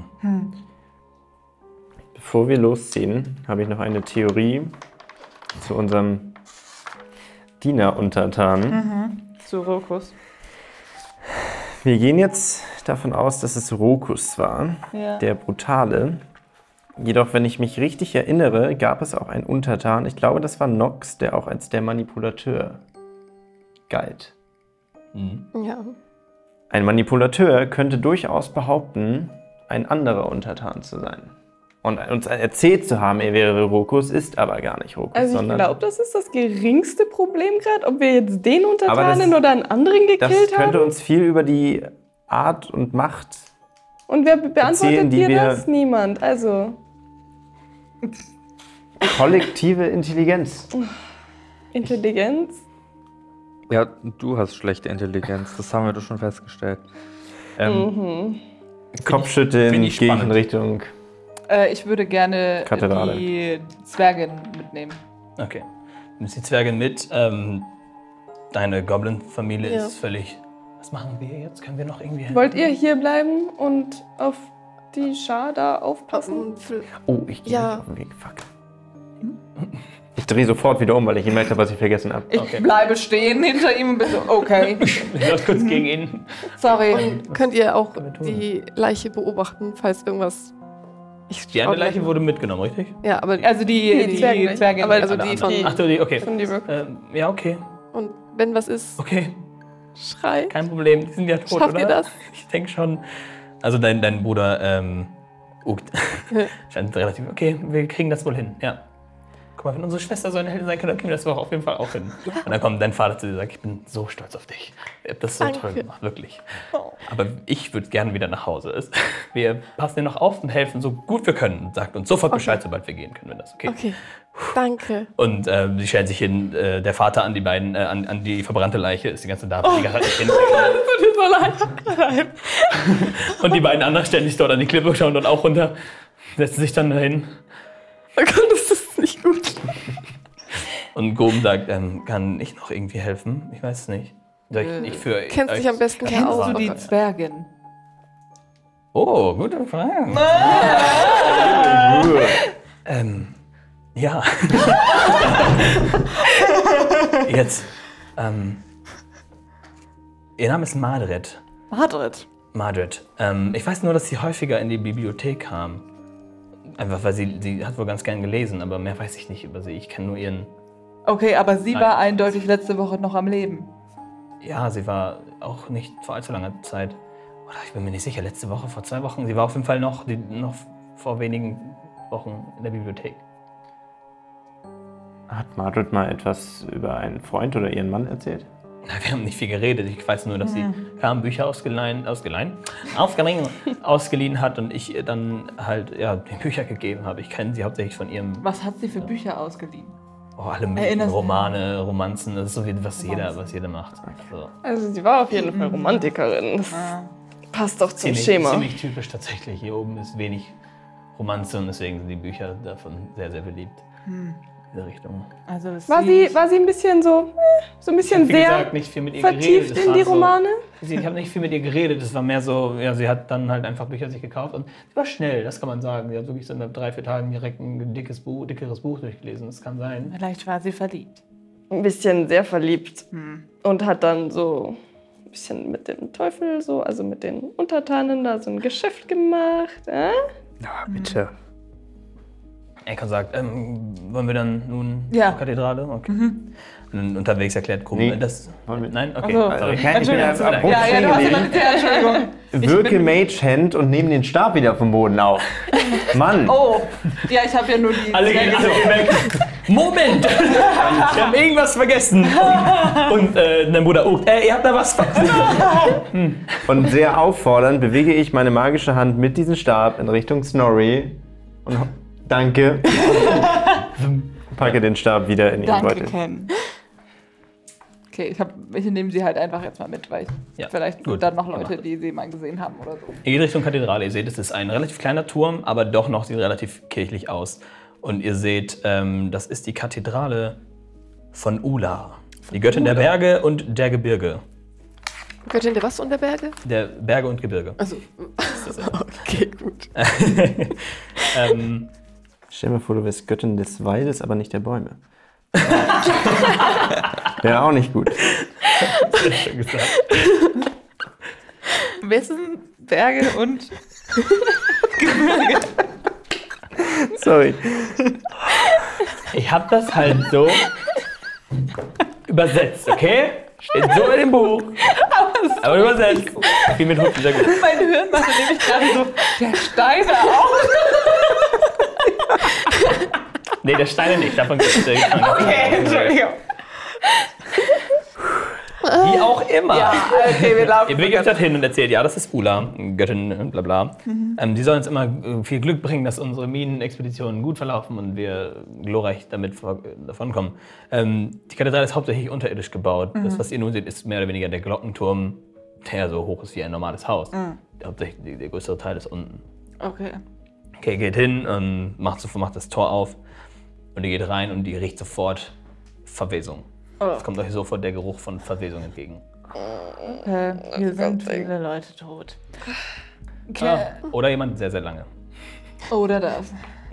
Bevor wir losziehen, habe ich noch eine Theorie zu unserem Diener-Untertan. Zu Rokus. Wir gehen jetzt davon aus, dass es Rokus war, der Brutale. Jedoch, wenn ich mich richtig erinnere, gab es auch einen Untertan. Ich glaube, das war Nox, der auch als der Manipulateur galt. Ja. Ein Manipulateur könnte durchaus behaupten, ein anderer Untertan zu sein. Und uns erzählt zu haben, er wäre Rokus, ist aber gar nicht Rokus. Also ich glaube, das ist das geringste Problem gerade, ob wir jetzt den Untertanen oder einen anderen gekillt haben. Das könnte uns viel über die Art und Macht Und wer beantwortet erzählen, dir das? Niemand. Also kollektive Intelligenz. Intelligenz? Ja, du hast schlechte Intelligenz, das haben wir doch schon festgestellt. Kopfschütteln, gehe ich in Richtung... Ich würde gerne Kathedrale. die Zwergin mitnehmen. Okay. Du nimmst die Zwergin mit. Deine Goblin-Familie ist völlig... Was machen wir jetzt? Können wir noch irgendwie helfen? Wollt ihr hier bleiben und auf die Schar da aufpassen? Oh, ich gehe auf den Weg. Fuck. Ich drehe sofort wieder um, weil ich gemerkt habe, was ich vergessen habe. Ich bleibe stehen hinter ihm und bin so, okay. Ich lauf kurz gegen ihn. Sorry. Und könnt ihr auch die Leiche beobachten, falls irgendwas... Die eine Leiche wurde mitgenommen, richtig? Ja, aber... Also die Zwergin. Aber also die von... Ach, die, okay. Von die Ja, okay. Und wenn was ist, Okay, schrei. kein Problem. Die sind ja tot, Schafft oder? ihr das? Ich denke schon. Also dein Bruder scheint relativ... Okay, wir kriegen das wohl hin, ja. Guck mal, wenn unsere Schwester so eine Heldin sein kann, dann kriegen wir das doch auf jeden Fall auch hin. Und dann kommt dein Vater zu dir und sagt, ich bin so stolz auf dich. Ihr habt das so toll gemacht, wirklich. Aber ich würde gerne wieder nach Hause. Wir passen dir noch auf und helfen so gut wir können. Und sagt uns sofort Bescheid, sobald wir gehen können, wenn das okay ist. Okay, danke. Und sie stellen sich hin, der Vater an die beiden, an die verbrannte Leiche, ist die ganze Dame, die halt nicht hin. Das tut mir so leid. Und die beiden anderen stellen sich dort an die Klippe, schauen dort auch runter, setzen sich dann dahin. Oh Gott, das ist nicht gut. Und Grom sagt, kann ich noch irgendwie helfen? Ich weiß es nicht. Soll ich für Kennst dich am besten Kennst aus. du die Zwergin? Oh, gute Frage. Ja. Jetzt, ihr Name ist Madred. Madred. Ich weiß nur, dass sie häufiger in die Bibliothek kam. Einfach, weil sie hat wohl ganz gern gelesen, aber mehr weiß ich nicht über sie. Ich kenne nur ihren... Okay, aber sie war eindeutig letzte Woche noch am Leben. Ja, sie war auch nicht vor allzu langer Zeit. Oder ich bin mir nicht sicher, letzte Woche, vor 2 Wochen. Sie war auf jeden Fall noch vor wenigen Wochen in der Bibliothek. Hat Margaret mal etwas über einen Freund oder ihren Mann erzählt? Na, wir haben nicht viel geredet. Ich weiß nur, dass sie kam, Bücher ausgeliehen hat und ich ihr dann halt die Bücher gegeben habe. Ich kenne sie hauptsächlich von ihrem... Was hat sie für Bücher ausgeliehen? Oh, alle möglichen Romane, Romanzen, das ist so wie was jeder macht. Also sie war auf jeden Fall Romantikerin. Das passt doch zum Schema. Ziemlich typisch tatsächlich. Hier oben ist wenig Romanze und deswegen sind die Bücher davon sehr, sehr beliebt. In dieser Richtung. Also war sie ein bisschen so ein bisschen sehr gesagt, nicht viel mit ihr vertieft geredet. in die Romane? Ich habe nicht viel mit ihr geredet. Es war mehr so, sie hat dann halt einfach Bücher sich gekauft und sie war schnell, das kann man sagen. Sie hat wirklich so in 3-4 Tagen direkt ein dickeres Buch durchgelesen. Das kann sein. Vielleicht war sie verliebt. Ein bisschen sehr verliebt. Und hat dann so ein bisschen mit dem Teufel, also mit den Untertanen da so ein Geschäft gemacht. Na, bitte. Ecker sagt, wollen wir dann nun Ja. zur Kathedrale? Okay. Und unterwegs erklärt Krumm, das... Nein? Okay. Also, Ich bin ja am Punkt Ja, stehen du hast geblieben. Entschuldigung. Wirke Mage Hand und nehme den Stab wieder vom Boden auf. Mann! Oh, ja, ich habe ja nur die... Alle gehen weg. Moment! Wir haben irgendwas vergessen. Und dein Bruder, ihr habt da was vergessen. Und sehr auffordernd bewege ich meine magische Hand mit diesem Stab in Richtung Snorri. Und danke. Packe den Stab wieder in ihren Danke, Beutel. Ken. Okay, ich nehme sie halt einfach jetzt mal mit, weil vielleicht gut. dann noch Leute, die sie mal gesehen haben oder so. Ihr geht Richtung Kathedrale. Ihr seht, es ist ein relativ kleiner Turm, aber doch noch sieht relativ kirchlich aus. Und ihr seht, das ist die Kathedrale von Ula. Die Göttin der Berge und der Gebirge. Göttin der was und der Berge? Der Berge und Gebirge. Also, okay, gut. Stell mir vor, du wärst Göttin des Waldes, aber nicht der Bäume. Wäre auch nicht gut. Schön gesagt. Wessen Berge und... Sorry. Ich habe das halt so übersetzt, okay? Steht so in dem Buch. Aber übersetzt. Wie mit Hunden, sehr gut. Mein Hirn machte nämlich gerade so, der Steine auch. Nee, der Steine nicht. Davon gibt es Okay, Entschuldigung. Wie auch immer. Ja, okay, wir laufen. Ihr bewegt euch dorthin und erzählt, ja, das ist Ula, Göttin, bla bla. Die sollen uns immer viel Glück bringen, dass unsere Minenexpeditionen gut verlaufen und wir glorreich damit davonkommen. Die Kathedrale ist hauptsächlich unterirdisch gebaut. Das, was ihr nun seht, ist mehr oder weniger der Glockenturm, der so hoch ist wie ein normales Haus. Hauptsächlich der größere Teil ist unten. Okay. Okay, geht hin und macht das Tor auf und ihr geht rein und ihr riecht sofort Verwesung. Es kommt euch sofort der Geruch von Verwesung entgegen. Hier sind viele Leute tot. Okay. Oder jemand sehr, sehr lange. Oder das.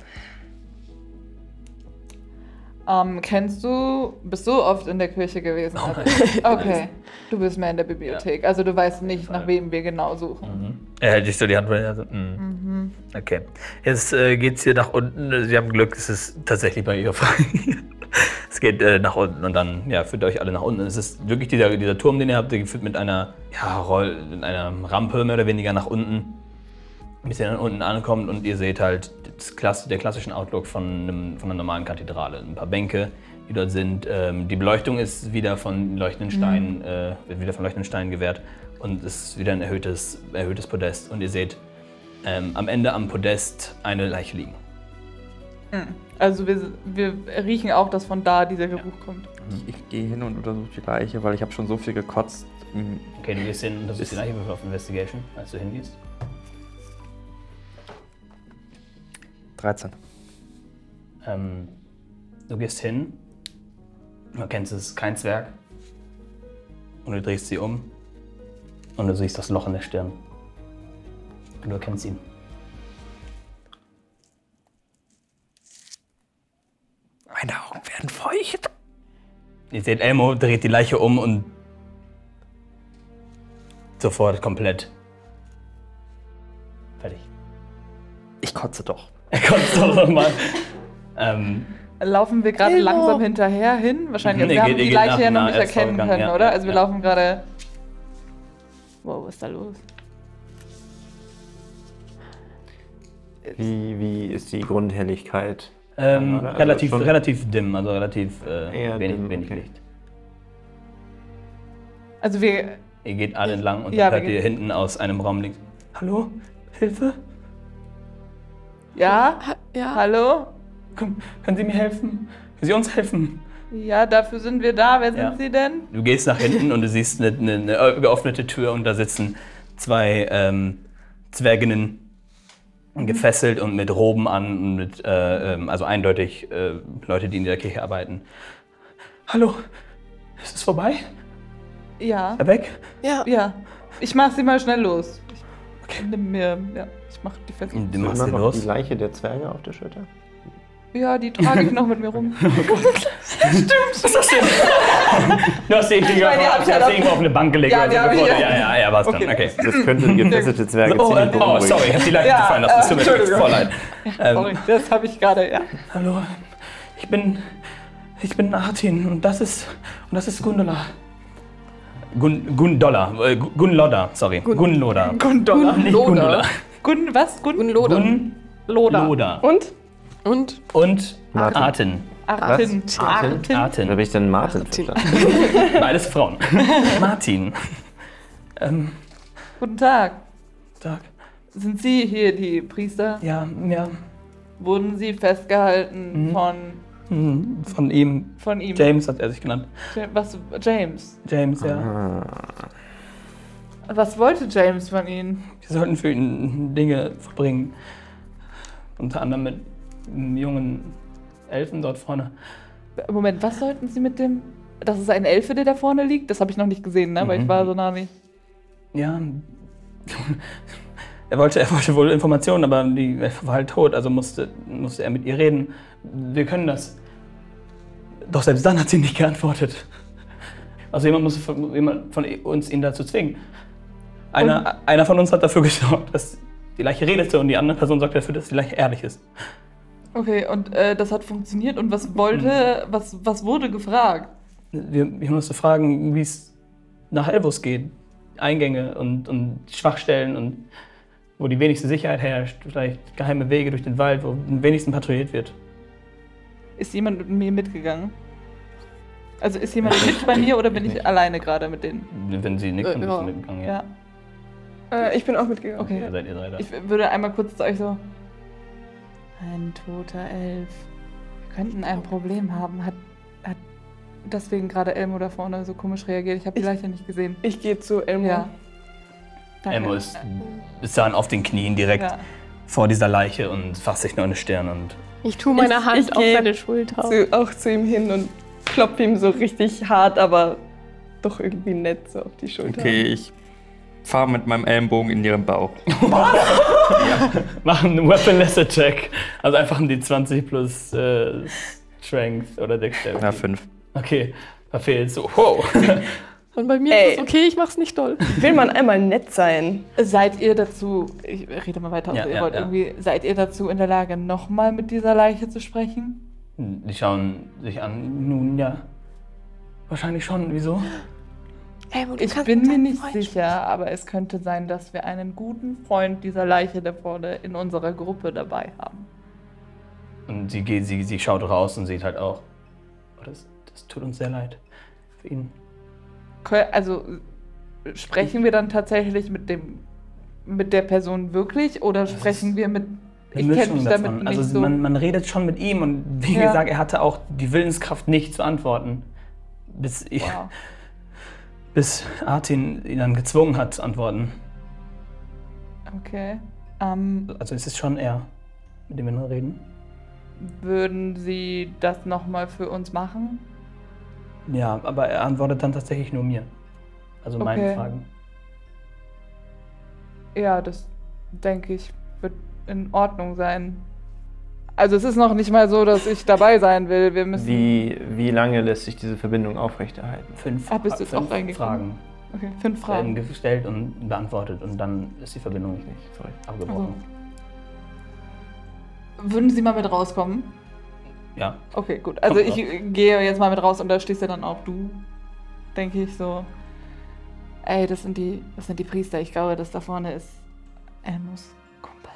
Bist du oft in der Kirche gewesen? Oh Okay, du bist mehr in der Bibliothek. Also du weißt nicht, nach wem wir genau suchen. Er hält sich so die Hand. Also, Okay. Jetzt geht's hier nach unten. Sie haben Glück, es ist tatsächlich bei ihr frei. Es geht nach unten und dann führt euch alle nach unten. Es ist wirklich dieser Turm, den ihr habt, der geführt mit einer Rampe mehr oder weniger nach unten. Bis ihr dann unten ankommt und ihr seht halt der klassischen Outlook von einer normalen Kathedrale. Ein paar Bänke, die dort sind. Die Beleuchtung ist wieder von leuchtenden Steinen, wird wieder von leuchtenden Steinen gewährt und es ist wieder ein erhöhtes Podest. Und ihr seht am Ende am Podest eine Leiche liegen. Also wir riechen auch, dass von da dieser Geruch kommt. Ich gehe hin und untersuche die Leiche, weil ich habe schon so viel gekotzt. Okay, du gehst hin und untersuchst die Leiche auf Investigation, als du hingehst. 13. Du gehst hin Du erkennst, es ist kein Zwerg. Und du drehst sie um. Und du siehst das Loch in der Stirn. Und du erkennst ihn. Meine Augen werden feucht. Ihr seht, Elmo dreht die Leiche um und sofort komplett fertig. Ich kotze doch. Er kotzt doch nochmal. Laufen wir gerade langsam hinterher hin? Wahrscheinlich, Nee, wir haben ihr die geht Leiche ja noch nach nicht erkennen Erstvorgang, können, ja, oder? ja, Also wir ja. laufen gerade... Wow, was ist da los? Wie ist die Grundhelligkeit? Oder? Also Relativ dimm, also relativ eher wenig okay. Licht. Also wir... Ihr geht alle entlang und Ja, dann hört wir ihr hinten aus einem Raum links. Hallo? Hilfe? Ja? Ja. Hallo? Können Sie mir helfen? Können Sie uns helfen? Ja, dafür sind wir da. Wer sind Ja. Sie denn? Du gehst nach hinten und du siehst eine geöffnete Tür und da sitzen zwei Zwerginnen gefesselt und mit Roben an, und mit, also eindeutig Leute, die in der Kirche arbeiten. Hallo? Ist es vorbei? Ja. Er weg? Ja. Ja. Ich mach sie mal schnell los. Ich nimm mir... Ja, ich mach die fest. Du Ist machst immer sie noch los. die Leiche der Zwerge auf der Schulter? Ja, die trage ich noch mit mir rum. Was ist das denn? Du hast die meine, die hab ich ja irgendwo auf eine Bank gelegt. Ja, oder die so, hab ich bevor ja. du- ja, war's dann. Okay. Okay. Das könnte gefesselte Zwerge Oh, ziemlich beunruhigen. sorry, ich hab die Leiche Ja, gefallen lassen. Es tut mir wirklich Entschuldigung. voll leid. Sorry, das habe ich gerade, ja. Hallo, ich bin Artin und das ist Gundola. Gunloda, sorry. Gunloda. Gundola. Nicht Gundula. Was? Gunloda. Gunloda. Und? Und Martin. Artin. Artin. Wer Artin. habe ich denn Martin Martin. verstanden? Beides Frauen. Martin. Guten Tag. Tag. Sind Sie hier die Priester? Ja. Wurden Sie festgehalten Von ihm. von ihm? James hat er sich genannt. Was? James. James, ja. Ah, Was wollte James von Ihnen? Wir sollten für ihn Dinge verbringen. Unter anderem mit einem jungen Elfen dort vorne. Moment, was sollten Sie mit dem... Das ist ein Elfe, der da vorne liegt? Das habe ich noch nicht gesehen, ne? Weil ich war so nah nicht... Ja. Er wollte wohl Informationen, aber die Elfe war halt tot, also musste er mit ihr reden. Wir können das. Doch selbst dann hat sie nicht geantwortet. Also jemand von uns ihn dazu zwingen. Einer von uns hat dafür gesorgt, dass die Leiche redete und die andere Person sorgte dafür, dass die Leiche ehrlich ist. Okay, und das hat funktioniert. Und was wurde gefragt? Wir haben uns zu fragen, wie es nach Elvos geht. Eingänge und Schwachstellen und wo die wenigste Sicherheit herrscht. Vielleicht geheime Wege durch den Wald, wo am wenigsten patrouilliert wird. Ist jemand mit mir mitgegangen? Also ist jemand mit bei mir oder bin ich alleine gerade mit denen? Wenn sie nickt, dann bist ja. du mitgegangen, ja. Ja. Ich bin auch mitgegangen. Okay. Ja, seid ihr drei da. Ich würde einmal kurz zu euch so... Ein toter Elf. Wir könnten ein Problem haben. Hat deswegen gerade Elmo da vorne so komisch reagiert. Ich habe die Leiche nicht gesehen. Ich gehe zu Elmo. Ja. Danke. Elmo ist dann auf den Knien direkt Ja. vor dieser Leiche und fasst sich nur an die Stirn und Ich tue meine Hand ich auf geh seine Schulter. Auch zu ihm hin und klopfe ihm so richtig hart, aber doch irgendwie nett so auf die Schulter. Okay, ich fahre mit meinem Ellenbogen in ihren Bauch. machen einen Weapon-Less Attack. Also einfach ein D20 plus Strength oder Dexterity. Ja, 5. Okay, verfehlt so. Wow. Und bei mir Ey. ist es okay, ich mach's nicht doll. Will man einmal nett sein? Seid ihr dazu... Ich rede mal weiter, Ja, ihr ja, wollt ja. irgendwie... Seid ihr dazu in der Lage, nochmal mit dieser Leiche zu sprechen? Die schauen sich an. Nun ja. Wahrscheinlich schon. Wieso? Elmo, du Ich kannst bin mit mir deinem nicht Freund sicher, aber es könnte sein, dass wir einen guten Freund dieser Leiche da vorne in unserer Gruppe dabei haben. Und sie schaut raus und sieht halt auch. Oh, das tut uns sehr leid. Für ihn. Also sprechen wir dann tatsächlich mit der Person wirklich oder sprechen wir mit... Ich kenne mich damit nicht Also so... man redet schon mit ihm und wie Ja. gesagt, er hatte auch die Willenskraft nicht zu antworten. Wow. Bis Artin ihn dann gezwungen hat zu antworten. Okay. Also es ist schon er, mit dem wir nur reden. Würden Sie das nochmal für uns machen? Ja, aber er antwortet dann tatsächlich nur mir. Also meinen Okay. Fragen. Ja, das denke ich, wird in Ordnung sein. Also es ist noch nicht mal so, dass ich dabei sein will. Wir müssen. Wie lange lässt sich diese Verbindung aufrechterhalten? 5 Bist du jetzt auch reingekommen? Fragen Okay, 5 werden Fragen. gestellt und beantwortet und dann ist die Verbindung nicht Sorry. abgebrochen. Würden Sie mal mit rauskommen? Ja. Okay, gut. Also Kommt ich noch. gehe jetzt mal mit raus und da stehst ja dann auch du. Denke ich so. Ey, das sind die Priester. Ich glaube, das da vorne ist Elmos Kumpel.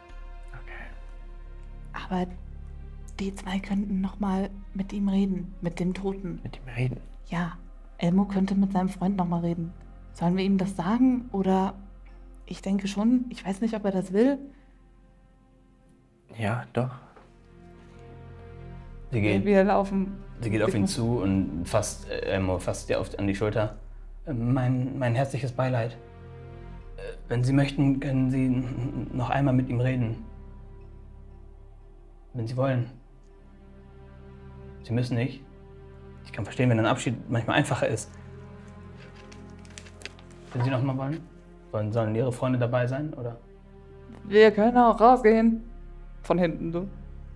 Okay. Aber die zwei könnten noch mal mit ihm reden, mit dem Toten. Mit ihm reden. Ja, Elmo könnte mit seinem Freund noch mal reden. Sollen wir ihm das sagen oder? Ich denke schon. Ich weiß nicht, ob er das will. Ja, doch. Sie geht laufen. Sie geht auf ihn zu und fasst dir an die Schulter. Mein herzliches Beileid. Wenn Sie möchten, können Sie noch einmal mit ihm reden. Wenn Sie wollen. Sie müssen nicht. Ich kann verstehen, wenn ein Abschied manchmal einfacher ist. Wenn Sie noch mal wollen, sollen Ihre Freunde dabei sein, oder? Wir können auch rausgehen. Von hinten, du.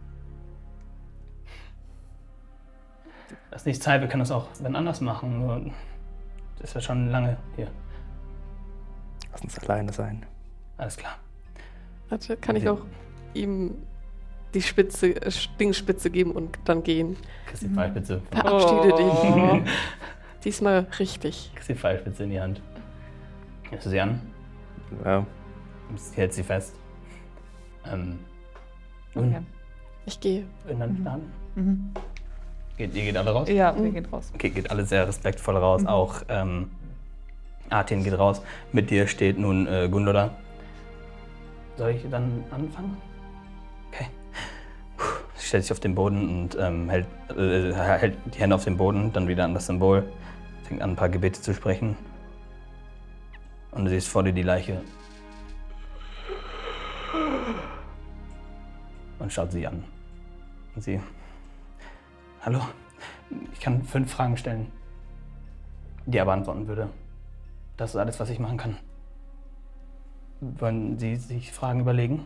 Das ist nicht Zeit, wir können das auch wenn anders machen. Nur das ist ja schon lange hier. Lass uns alleine sein. Alles klar. Warte, kann ich auch ihm die Dingspitze geben und dann gehen? Kriegst die Pfeilspitze. Verabschiede Oh. dich. Diesmal richtig. Kriegst die Pfeilspitze in die Hand. Nimmst du sie an? Ja. Sie hält sie fest. Okay. Ich gehe. Und dann starten. Mhm. Ihr geht alle raus? Ja, wir gehen raus. Okay, geht alle sehr respektvoll raus. Auch Artin geht raus. Mit dir steht nun Gundula. Soll ich dann anfangen? Okay. Sie stellt sich auf den Boden und hält die Hände auf den Boden, dann wieder an das Symbol. Fängt an, ein paar Gebete zu sprechen. Und du siehst vor dir die Leiche. Und schaut sie an. Und sie... Hallo, ich kann 5 Fragen stellen, die er beantworten würde. Das ist alles, was ich machen kann. Wollen Sie sich Fragen überlegen?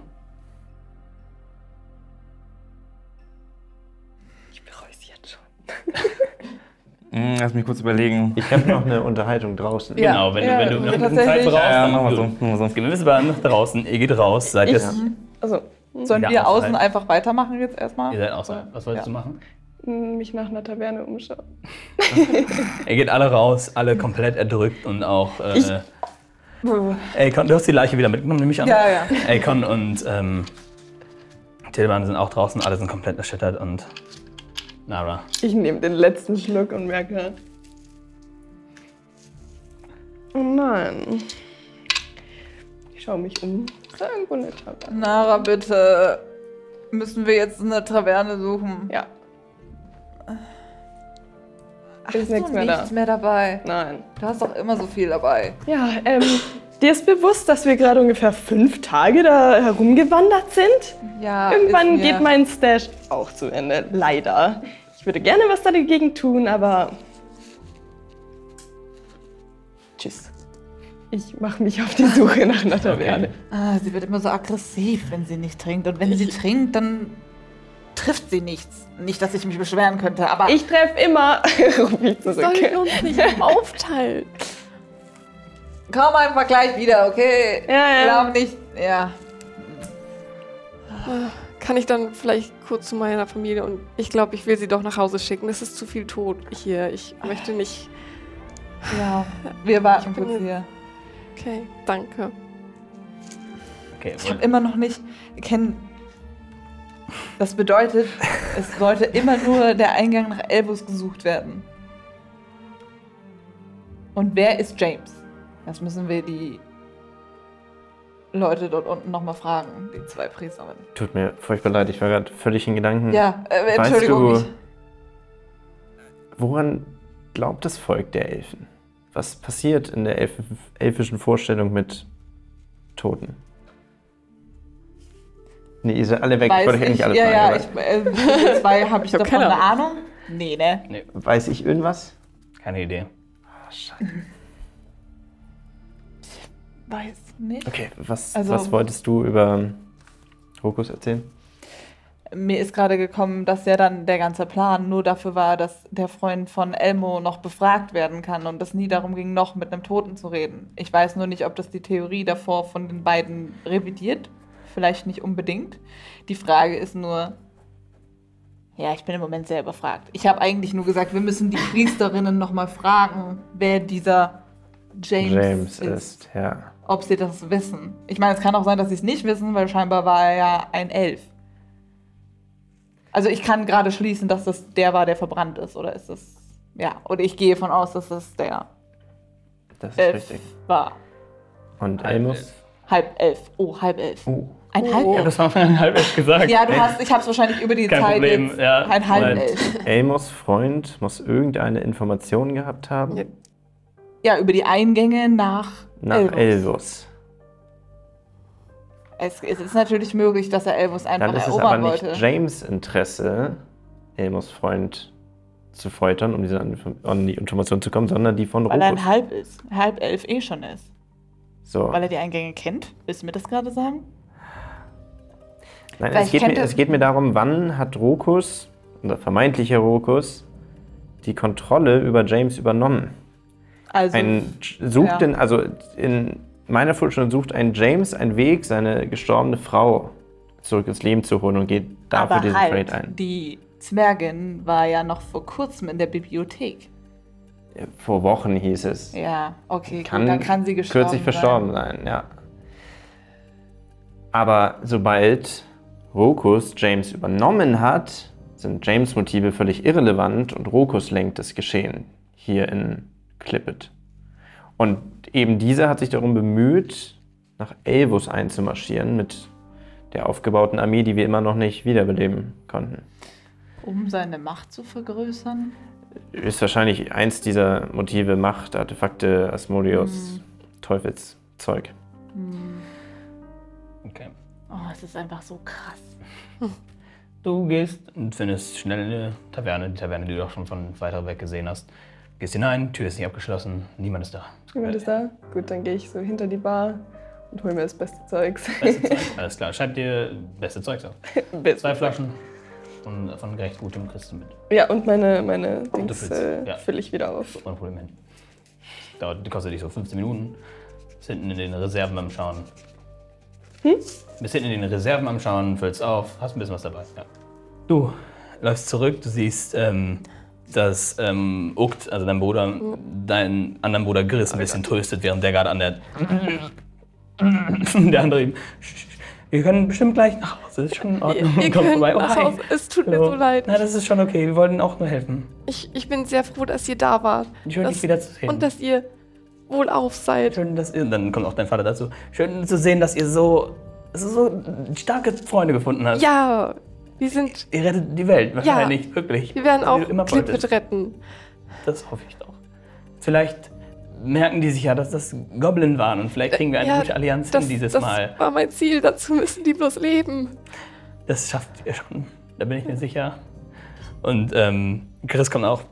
Ich bereue es jetzt schon. Lass mich kurz überlegen. Ich habe noch eine Unterhaltung draußen. Ja. Genau, wenn du noch ein bisschen Zeit tatsächlich. brauchst, Ja, dann machen wir so. Machen wir so. Gewisse waren noch draußen, ihr geht raus, seid jetzt... Also, Sollen Ja, wir außen außerhalb. einfach weitermachen jetzt erstmal? Ihr seid außerhalb. Was wolltest du machen? mich nach einer Taverne umschauen. Ihr geht alle raus, alle komplett erdrückt und auch... Akon, du hast die Leiche wieder mitgenommen, nehme ich an? Ja, ja. Akon und Tilman sind auch draußen, alle sind komplett erschüttert und Nara. Ich nehme den letzten Schluck und merke... Oh nein. Ich schaue mich um. Ist da irgendwo eine Taverne? Nara, bitte. Müssen wir jetzt eine Taverne suchen? Ja. Hast Ist nichts du mehr da. nichts mehr dabei? Nein. Du hast doch immer so viel dabei. Ja, dir ist bewusst, dass wir gerade ungefähr 5 Tage da herumgewandert sind? Ja, Irgendwann ist mir- geht mein Stash auch zu Ende, leider. Ich würde gerne was dagegen tun, aber... Tschüss. Ich mache mich auf die Suche nach einer Taverne. Sie wird immer so aggressiv, wenn sie nicht trinkt. Und wenn sie trinkt, dann trifft sie nichts. Nicht, dass ich mich beschweren könnte, aber... Ich treffe immer, ruf ich zurück. Soll ich uns nicht aufteilen? Komm einfach gleich wieder, okay? Ja. Glaub nicht... Ja. Kann ich dann vielleicht kurz zu meiner Familie und ich glaube, ich will sie doch nach Hause schicken. Es ist zu viel Tod hier. Ich möchte nicht... Ja, wir warten Ich bin kurz hier. Okay, danke. Okay, Ich habe immer noch nicht... Das bedeutet, es sollte immer nur der Eingang nach Elbus gesucht werden. Und wer ist James? Das müssen wir die Leute dort unten nochmal fragen, die 2 Priesterinnen. Tut mir furchtbar leid, ich war gerade völlig in Gedanken. Ja, Weißt Entschuldigung. du, woran glaubt das Volk der Elfen? Was passiert in der elfischen Vorstellung mit Toten? Nee, ihr seid alle weg, ich wollte euch eigentlich alle ja, fragen. ja, 2 habe ich hab davon keine eine Ahnung. Nee, ne? Weiß ich irgendwas? Keine Idee. Scheiße. Weiß nicht. Okay, was Also- wolltest du über Rokus erzählen? Mir ist gerade gekommen, dass ja dann der ganze Plan nur dafür war, dass der Freund von Elmo noch befragt werden kann und es nie darum ging, noch mit einem Toten zu reden. Ich weiß nur nicht, ob das die Theorie davor von den beiden revidiert. Vielleicht nicht unbedingt. Die Frage ist nur, ja, ich bin im Moment sehr überfragt. Ich habe eigentlich nur gesagt, wir müssen die Priesterinnen noch mal fragen, wer dieser James ist, ja. ob sie das wissen. Ich meine, es kann auch sein, dass sie es nicht wissen, weil scheinbar war er ja ein Elf. Also ich kann gerade schließen, dass das der war, der verbrannt ist. Oder ist das... Ja, oder ich gehe von aus, dass das der Das ist Elf richtig. war. Und Elmus? Halb elf. Oh, halb elf. Oh. Ein halb elf? Das war ein halb elf gesagt. Ja, ich habe es wahrscheinlich über die Kein Zeit Problem, jetzt. ja. Ein halb Nein. elf. Elmos Freund muss irgendeine Information gehabt haben. Ja, über die Eingänge nach Nach Elvus. Es ist natürlich möglich, dass er Elvus einfach Dann ist es erobern aber nicht wollte. James Interesse, Elmos Freund zu foltern, um an die Information zu kommen, sondern die von Weil er Rokus. ein halb ist. Halb elf eh schon ist. So. Weil er die Eingänge kennt. Willst du mir das gerade sagen? Nein, Vielleicht es geht mir darum, wann hat Rokus, unser vermeintlicher Rokus, die Kontrolle über James übernommen? Also, In meiner Vorstellung sucht ein James einen Weg, seine gestorbene Frau zurück ins Leben zu holen und geht dafür aber diesen halt, Trade ein. die Zwergin war ja noch vor kurzem in der Bibliothek. Vor Wochen hieß es. Ja, okay, gut, dann kann sie gestorben kürzlich verstorben sein, ja. Aber sobald Rokus James übernommen hat, sind James' Motive völlig irrelevant und Rokus lenkt das Geschehen hier in Clippet. Und eben dieser hat sich darum bemüht, nach Elvus einzumarschieren mit der aufgebauten Armee, die wir immer noch nicht wiederbeleben konnten. Um seine Macht zu vergrößern? Ist wahrscheinlich eins dieser Motive: Macht, Artefakte, Asmodeus, Teufelszeug. Okay. Oh, es ist einfach so krass. Du gehst und findest schnell eine Taverne, die Taverne, die du auch schon von weiter weg gesehen hast. Gehst hinein, Tür ist nicht abgeschlossen, niemand ist da. Niemand ist da? Gut, dann gehe ich so hinter die Bar und hol mir das beste Zeugs. Beste Zeug, alles klar. Schreib dir beste Zeug auf. 2 Flaschen von recht gutem kriegst du mit. Ja, und meine Dings ja. fülle ich wieder auf. Ohne Problem hin. Die kostet dich so 15 Minuten. Bist hinten in den Reserven am Schauen. Bist hinten in den Reserven am Schauen, füllst auf, hast ein bisschen was dabei. Ja. Du läufst zurück, du siehst, dass Ukt, also dein Bruder, deinen anderen Bruder Gris ein bisschen tröstet, während der gerade an der andere ihm, wir können bestimmt gleich nach Hause, ist schon in Ordnung. Ihr Kommt könnt vorbei. nach nein. Hause. Es tut mir so leid. Na, das ist schon okay, wir wollten auch nur helfen. Ich bin sehr froh, dass ihr da wart. Schön, dich wiederzusehen. Und dass ihr wohlauf seid. Schön, dass ihr, dann kommt auch dein Vater dazu. Schön zu sehen, dass ihr so starke Freunde gefunden hast. Ja, wir sind... Ihr rettet die Welt, wahrscheinlich, wirklich. Wir werden Wie auch du immer Clippet wolltest. retten. Das hoffe ich doch. Vielleicht merken die sich ja, dass das Goblin waren und vielleicht kriegen wir eine gute Allianz hin dieses Mal. Das war mein Ziel, dazu müssen die bloß leben. Das schafft ihr schon, da bin ich mir sicher. Und Chris kommt auch.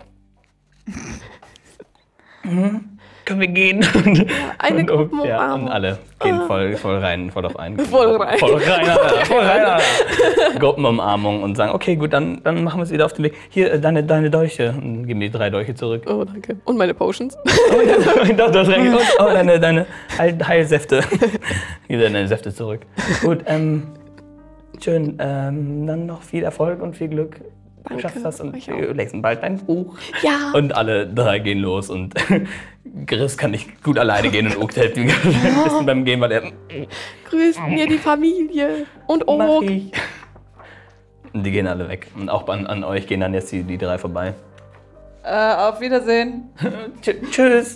Können wir gehen? Eine Gruppenumarmung. Und alle gehen voll rein, voll auf einen. Voll rein. Voll rein, Alter, voll rein, Alter. Gruppenumarmung und sagen, okay, gut, dann machen wir es wieder auf den Weg. Hier, deine Dolche. Und geben die 3 Dolche zurück. Oh, danke. Und meine Potions. Doch, du hast recht. Und deine Heilsäfte. Gib deine Säfte zurück. Gut, schön. Dann noch viel Erfolg und viel Glück. Du schaffst das und wir lesen bald dein Buch. Ja. Und alle 3 gehen los und Chris kann nicht gut alleine gehen und Ukt hilft ihm ein bisschen beim Gehen, weil er... Grüßt mir die Familie und Mach Ork. ich. Und die gehen alle weg. Und auch an euch gehen dann jetzt die 3 vorbei. Auf Wiedersehen. Tschüss.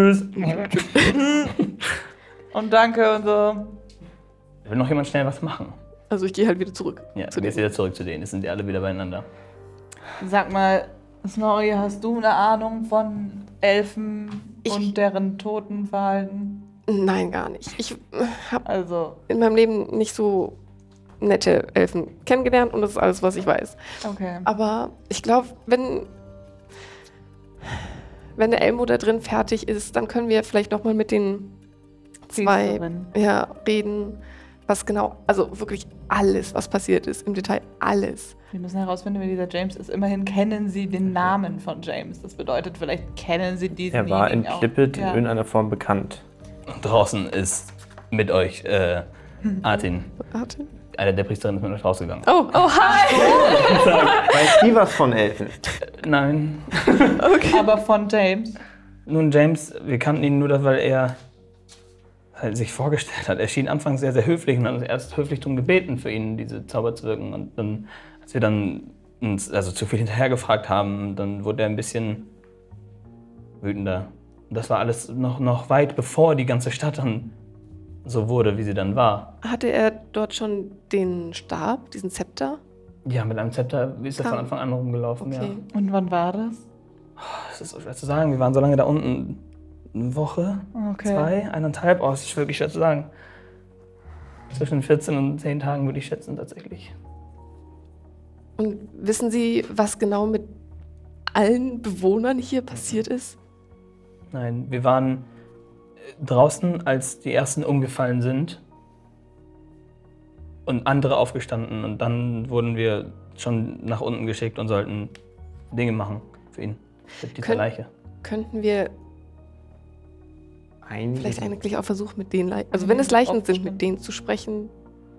Und danke und so. Will noch jemand schnell was machen? Also ich gehe halt wieder zurück. Ja, du gehst wieder zurück zu denen. Jetzt sind die alle wieder beieinander. Sag mal, Snorri, hast du eine Ahnung von Elfen und deren Totenverhalten? Nein, gar nicht. Ich habe Also in meinem Leben nicht so nette Elfen kennengelernt und das ist alles, was ich weiß. Okay. Aber ich glaube, wenn der Elmo da drin fertig ist, dann können wir vielleicht nochmal mit den zwei reden, was genau, also wirklich alles, was passiert ist, im Detail alles. Wir müssen herausfinden, wer dieser James ist. Immerhin kennen sie den Namen von James. Das bedeutet, vielleicht kennen sie diesen Er war in auch. Klippet in irgendeiner Form bekannt. Und draußen ist mit euch Artin. Artin? Einer der Priesterinnen ist mit euch rausgegangen. Oh, hi! Weiß die was von Elfen? Nein. Aber von James. Nun, James, wir kannten ihn nur, weil er halt sich vorgestellt hat. Er schien anfangs sehr, sehr höflich und hat uns erst höflich darum gebeten, für ihn diese Zauber zu wirken. Und dann, als wir dann uns zu viel hinterher gefragt haben, dann wurde er ein bisschen wütender. Und das war alles noch weit bevor die ganze Stadt dann so wurde, wie sie dann war. Hatte er dort schon den Stab, diesen Zepter? Ja, mit einem Zepter ist er von Anfang an rumgelaufen, Okay. ja. Und wann war das? Das ist so schwer zu sagen. Wir waren so lange da unten. Eine Woche? Okay. 2, 1,5? Oh, das ist wirklich schwer zu sagen. Zwischen 14 und 10 Tagen würde ich schätzen, tatsächlich. Und wissen Sie, was genau mit allen Bewohnern hier passiert ist? Nein, wir waren draußen, als die ersten umgefallen sind und andere aufgestanden und dann wurden wir schon nach unten geschickt und sollten Dinge machen für ihn, mit dieser Leiche. Könnten wir vielleicht eigentlich auch versuchen, mit den Leichen, also wenn es Leichen sind, mit denen zu sprechen,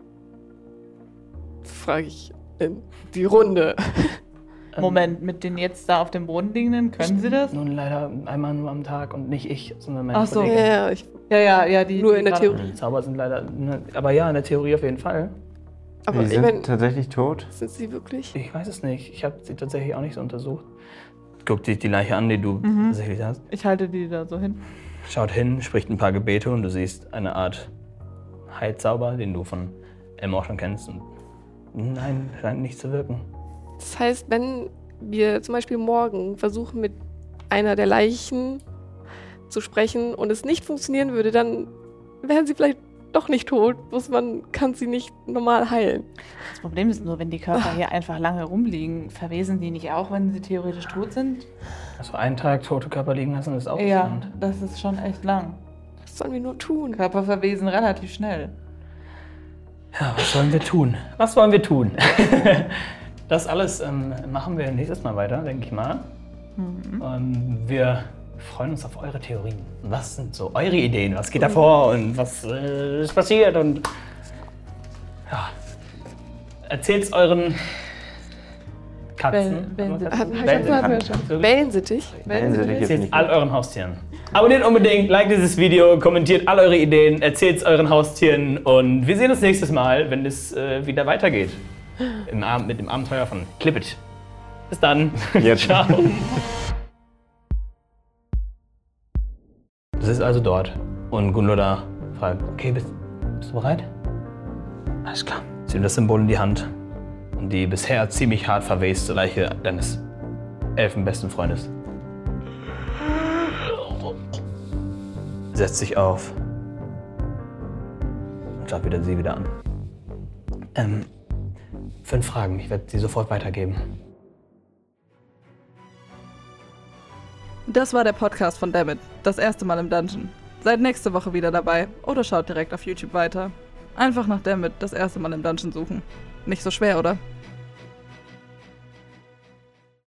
frage ich in die Runde. Moment, mit den jetzt da auf dem Boden liegenden, können Sie das? Nun leider einmal nur am Tag und nicht ich, sondern meine Ach so. Kollegin. Ja, nur in der Theorie. Die Zauber sind leider, aber ja, in der Theorie auf jeden Fall. Aber die sind tatsächlich tot? Sind sie wirklich? Ich weiß es nicht. Ich habe sie tatsächlich auch nicht so untersucht. Guck dich die Leiche an, die du tatsächlich hast. Ich halte die da so hin. Schaut hin, spricht ein paar Gebete und du siehst eine Art Heilzauber, den du von Elmo auch schon kennst. Und nein, scheint nicht zu wirken. Das heißt, wenn wir zum Beispiel morgen versuchen, mit einer der Leichen zu sprechen und es nicht funktionieren würde, dann wären sie vielleicht doch nicht tot. Man kann sie nicht normal heilen. Das Problem ist nur, wenn die Körper hier einfach lange rumliegen, verwesen die nicht auch, wenn sie theoretisch tot sind? Also einen Tag tote Körper liegen lassen, ist auch Ja, spannend. das ist schon echt lang. Was sollen wir nur tun? Körper verwesen relativ schnell. Ja, was sollen wir tun? Was wollen wir tun? Das alles machen wir nächstes Mal weiter, denke ich mal. Wir freuen uns auf eure Theorien. Was sind so eure Ideen? Was geht da vor und was ist passiert? Und ja, erzählt's euren Katzen. Wellensittich. Erzählt all euren Haustieren. Abonniert unbedingt, liked dieses Video, kommentiert all eure Ideen, erzählt's euren Haustieren und wir sehen uns nächstes Mal, wenn es wieder weitergeht. Mit dem Abenteuer von Klippet. Bis dann. Ciao. Das ist also dort. Und Gunloda fragt, okay, bist du bereit? Alles klar. Sie nimmt das Symbol in die Hand und die bisher ziemlich hart verweste Leiche deines elfenbesten Freundes setzt sich auf und schaut sie wieder an. 5 Fragen, ich werde sie sofort weitergeben. Das war der Podcast von Dammit, das erste Mal im Dungeon. Seid nächste Woche wieder dabei oder schaut direkt auf YouTube weiter. Einfach nach Dammit, das erste Mal im Dungeon suchen. Nicht so schwer, oder?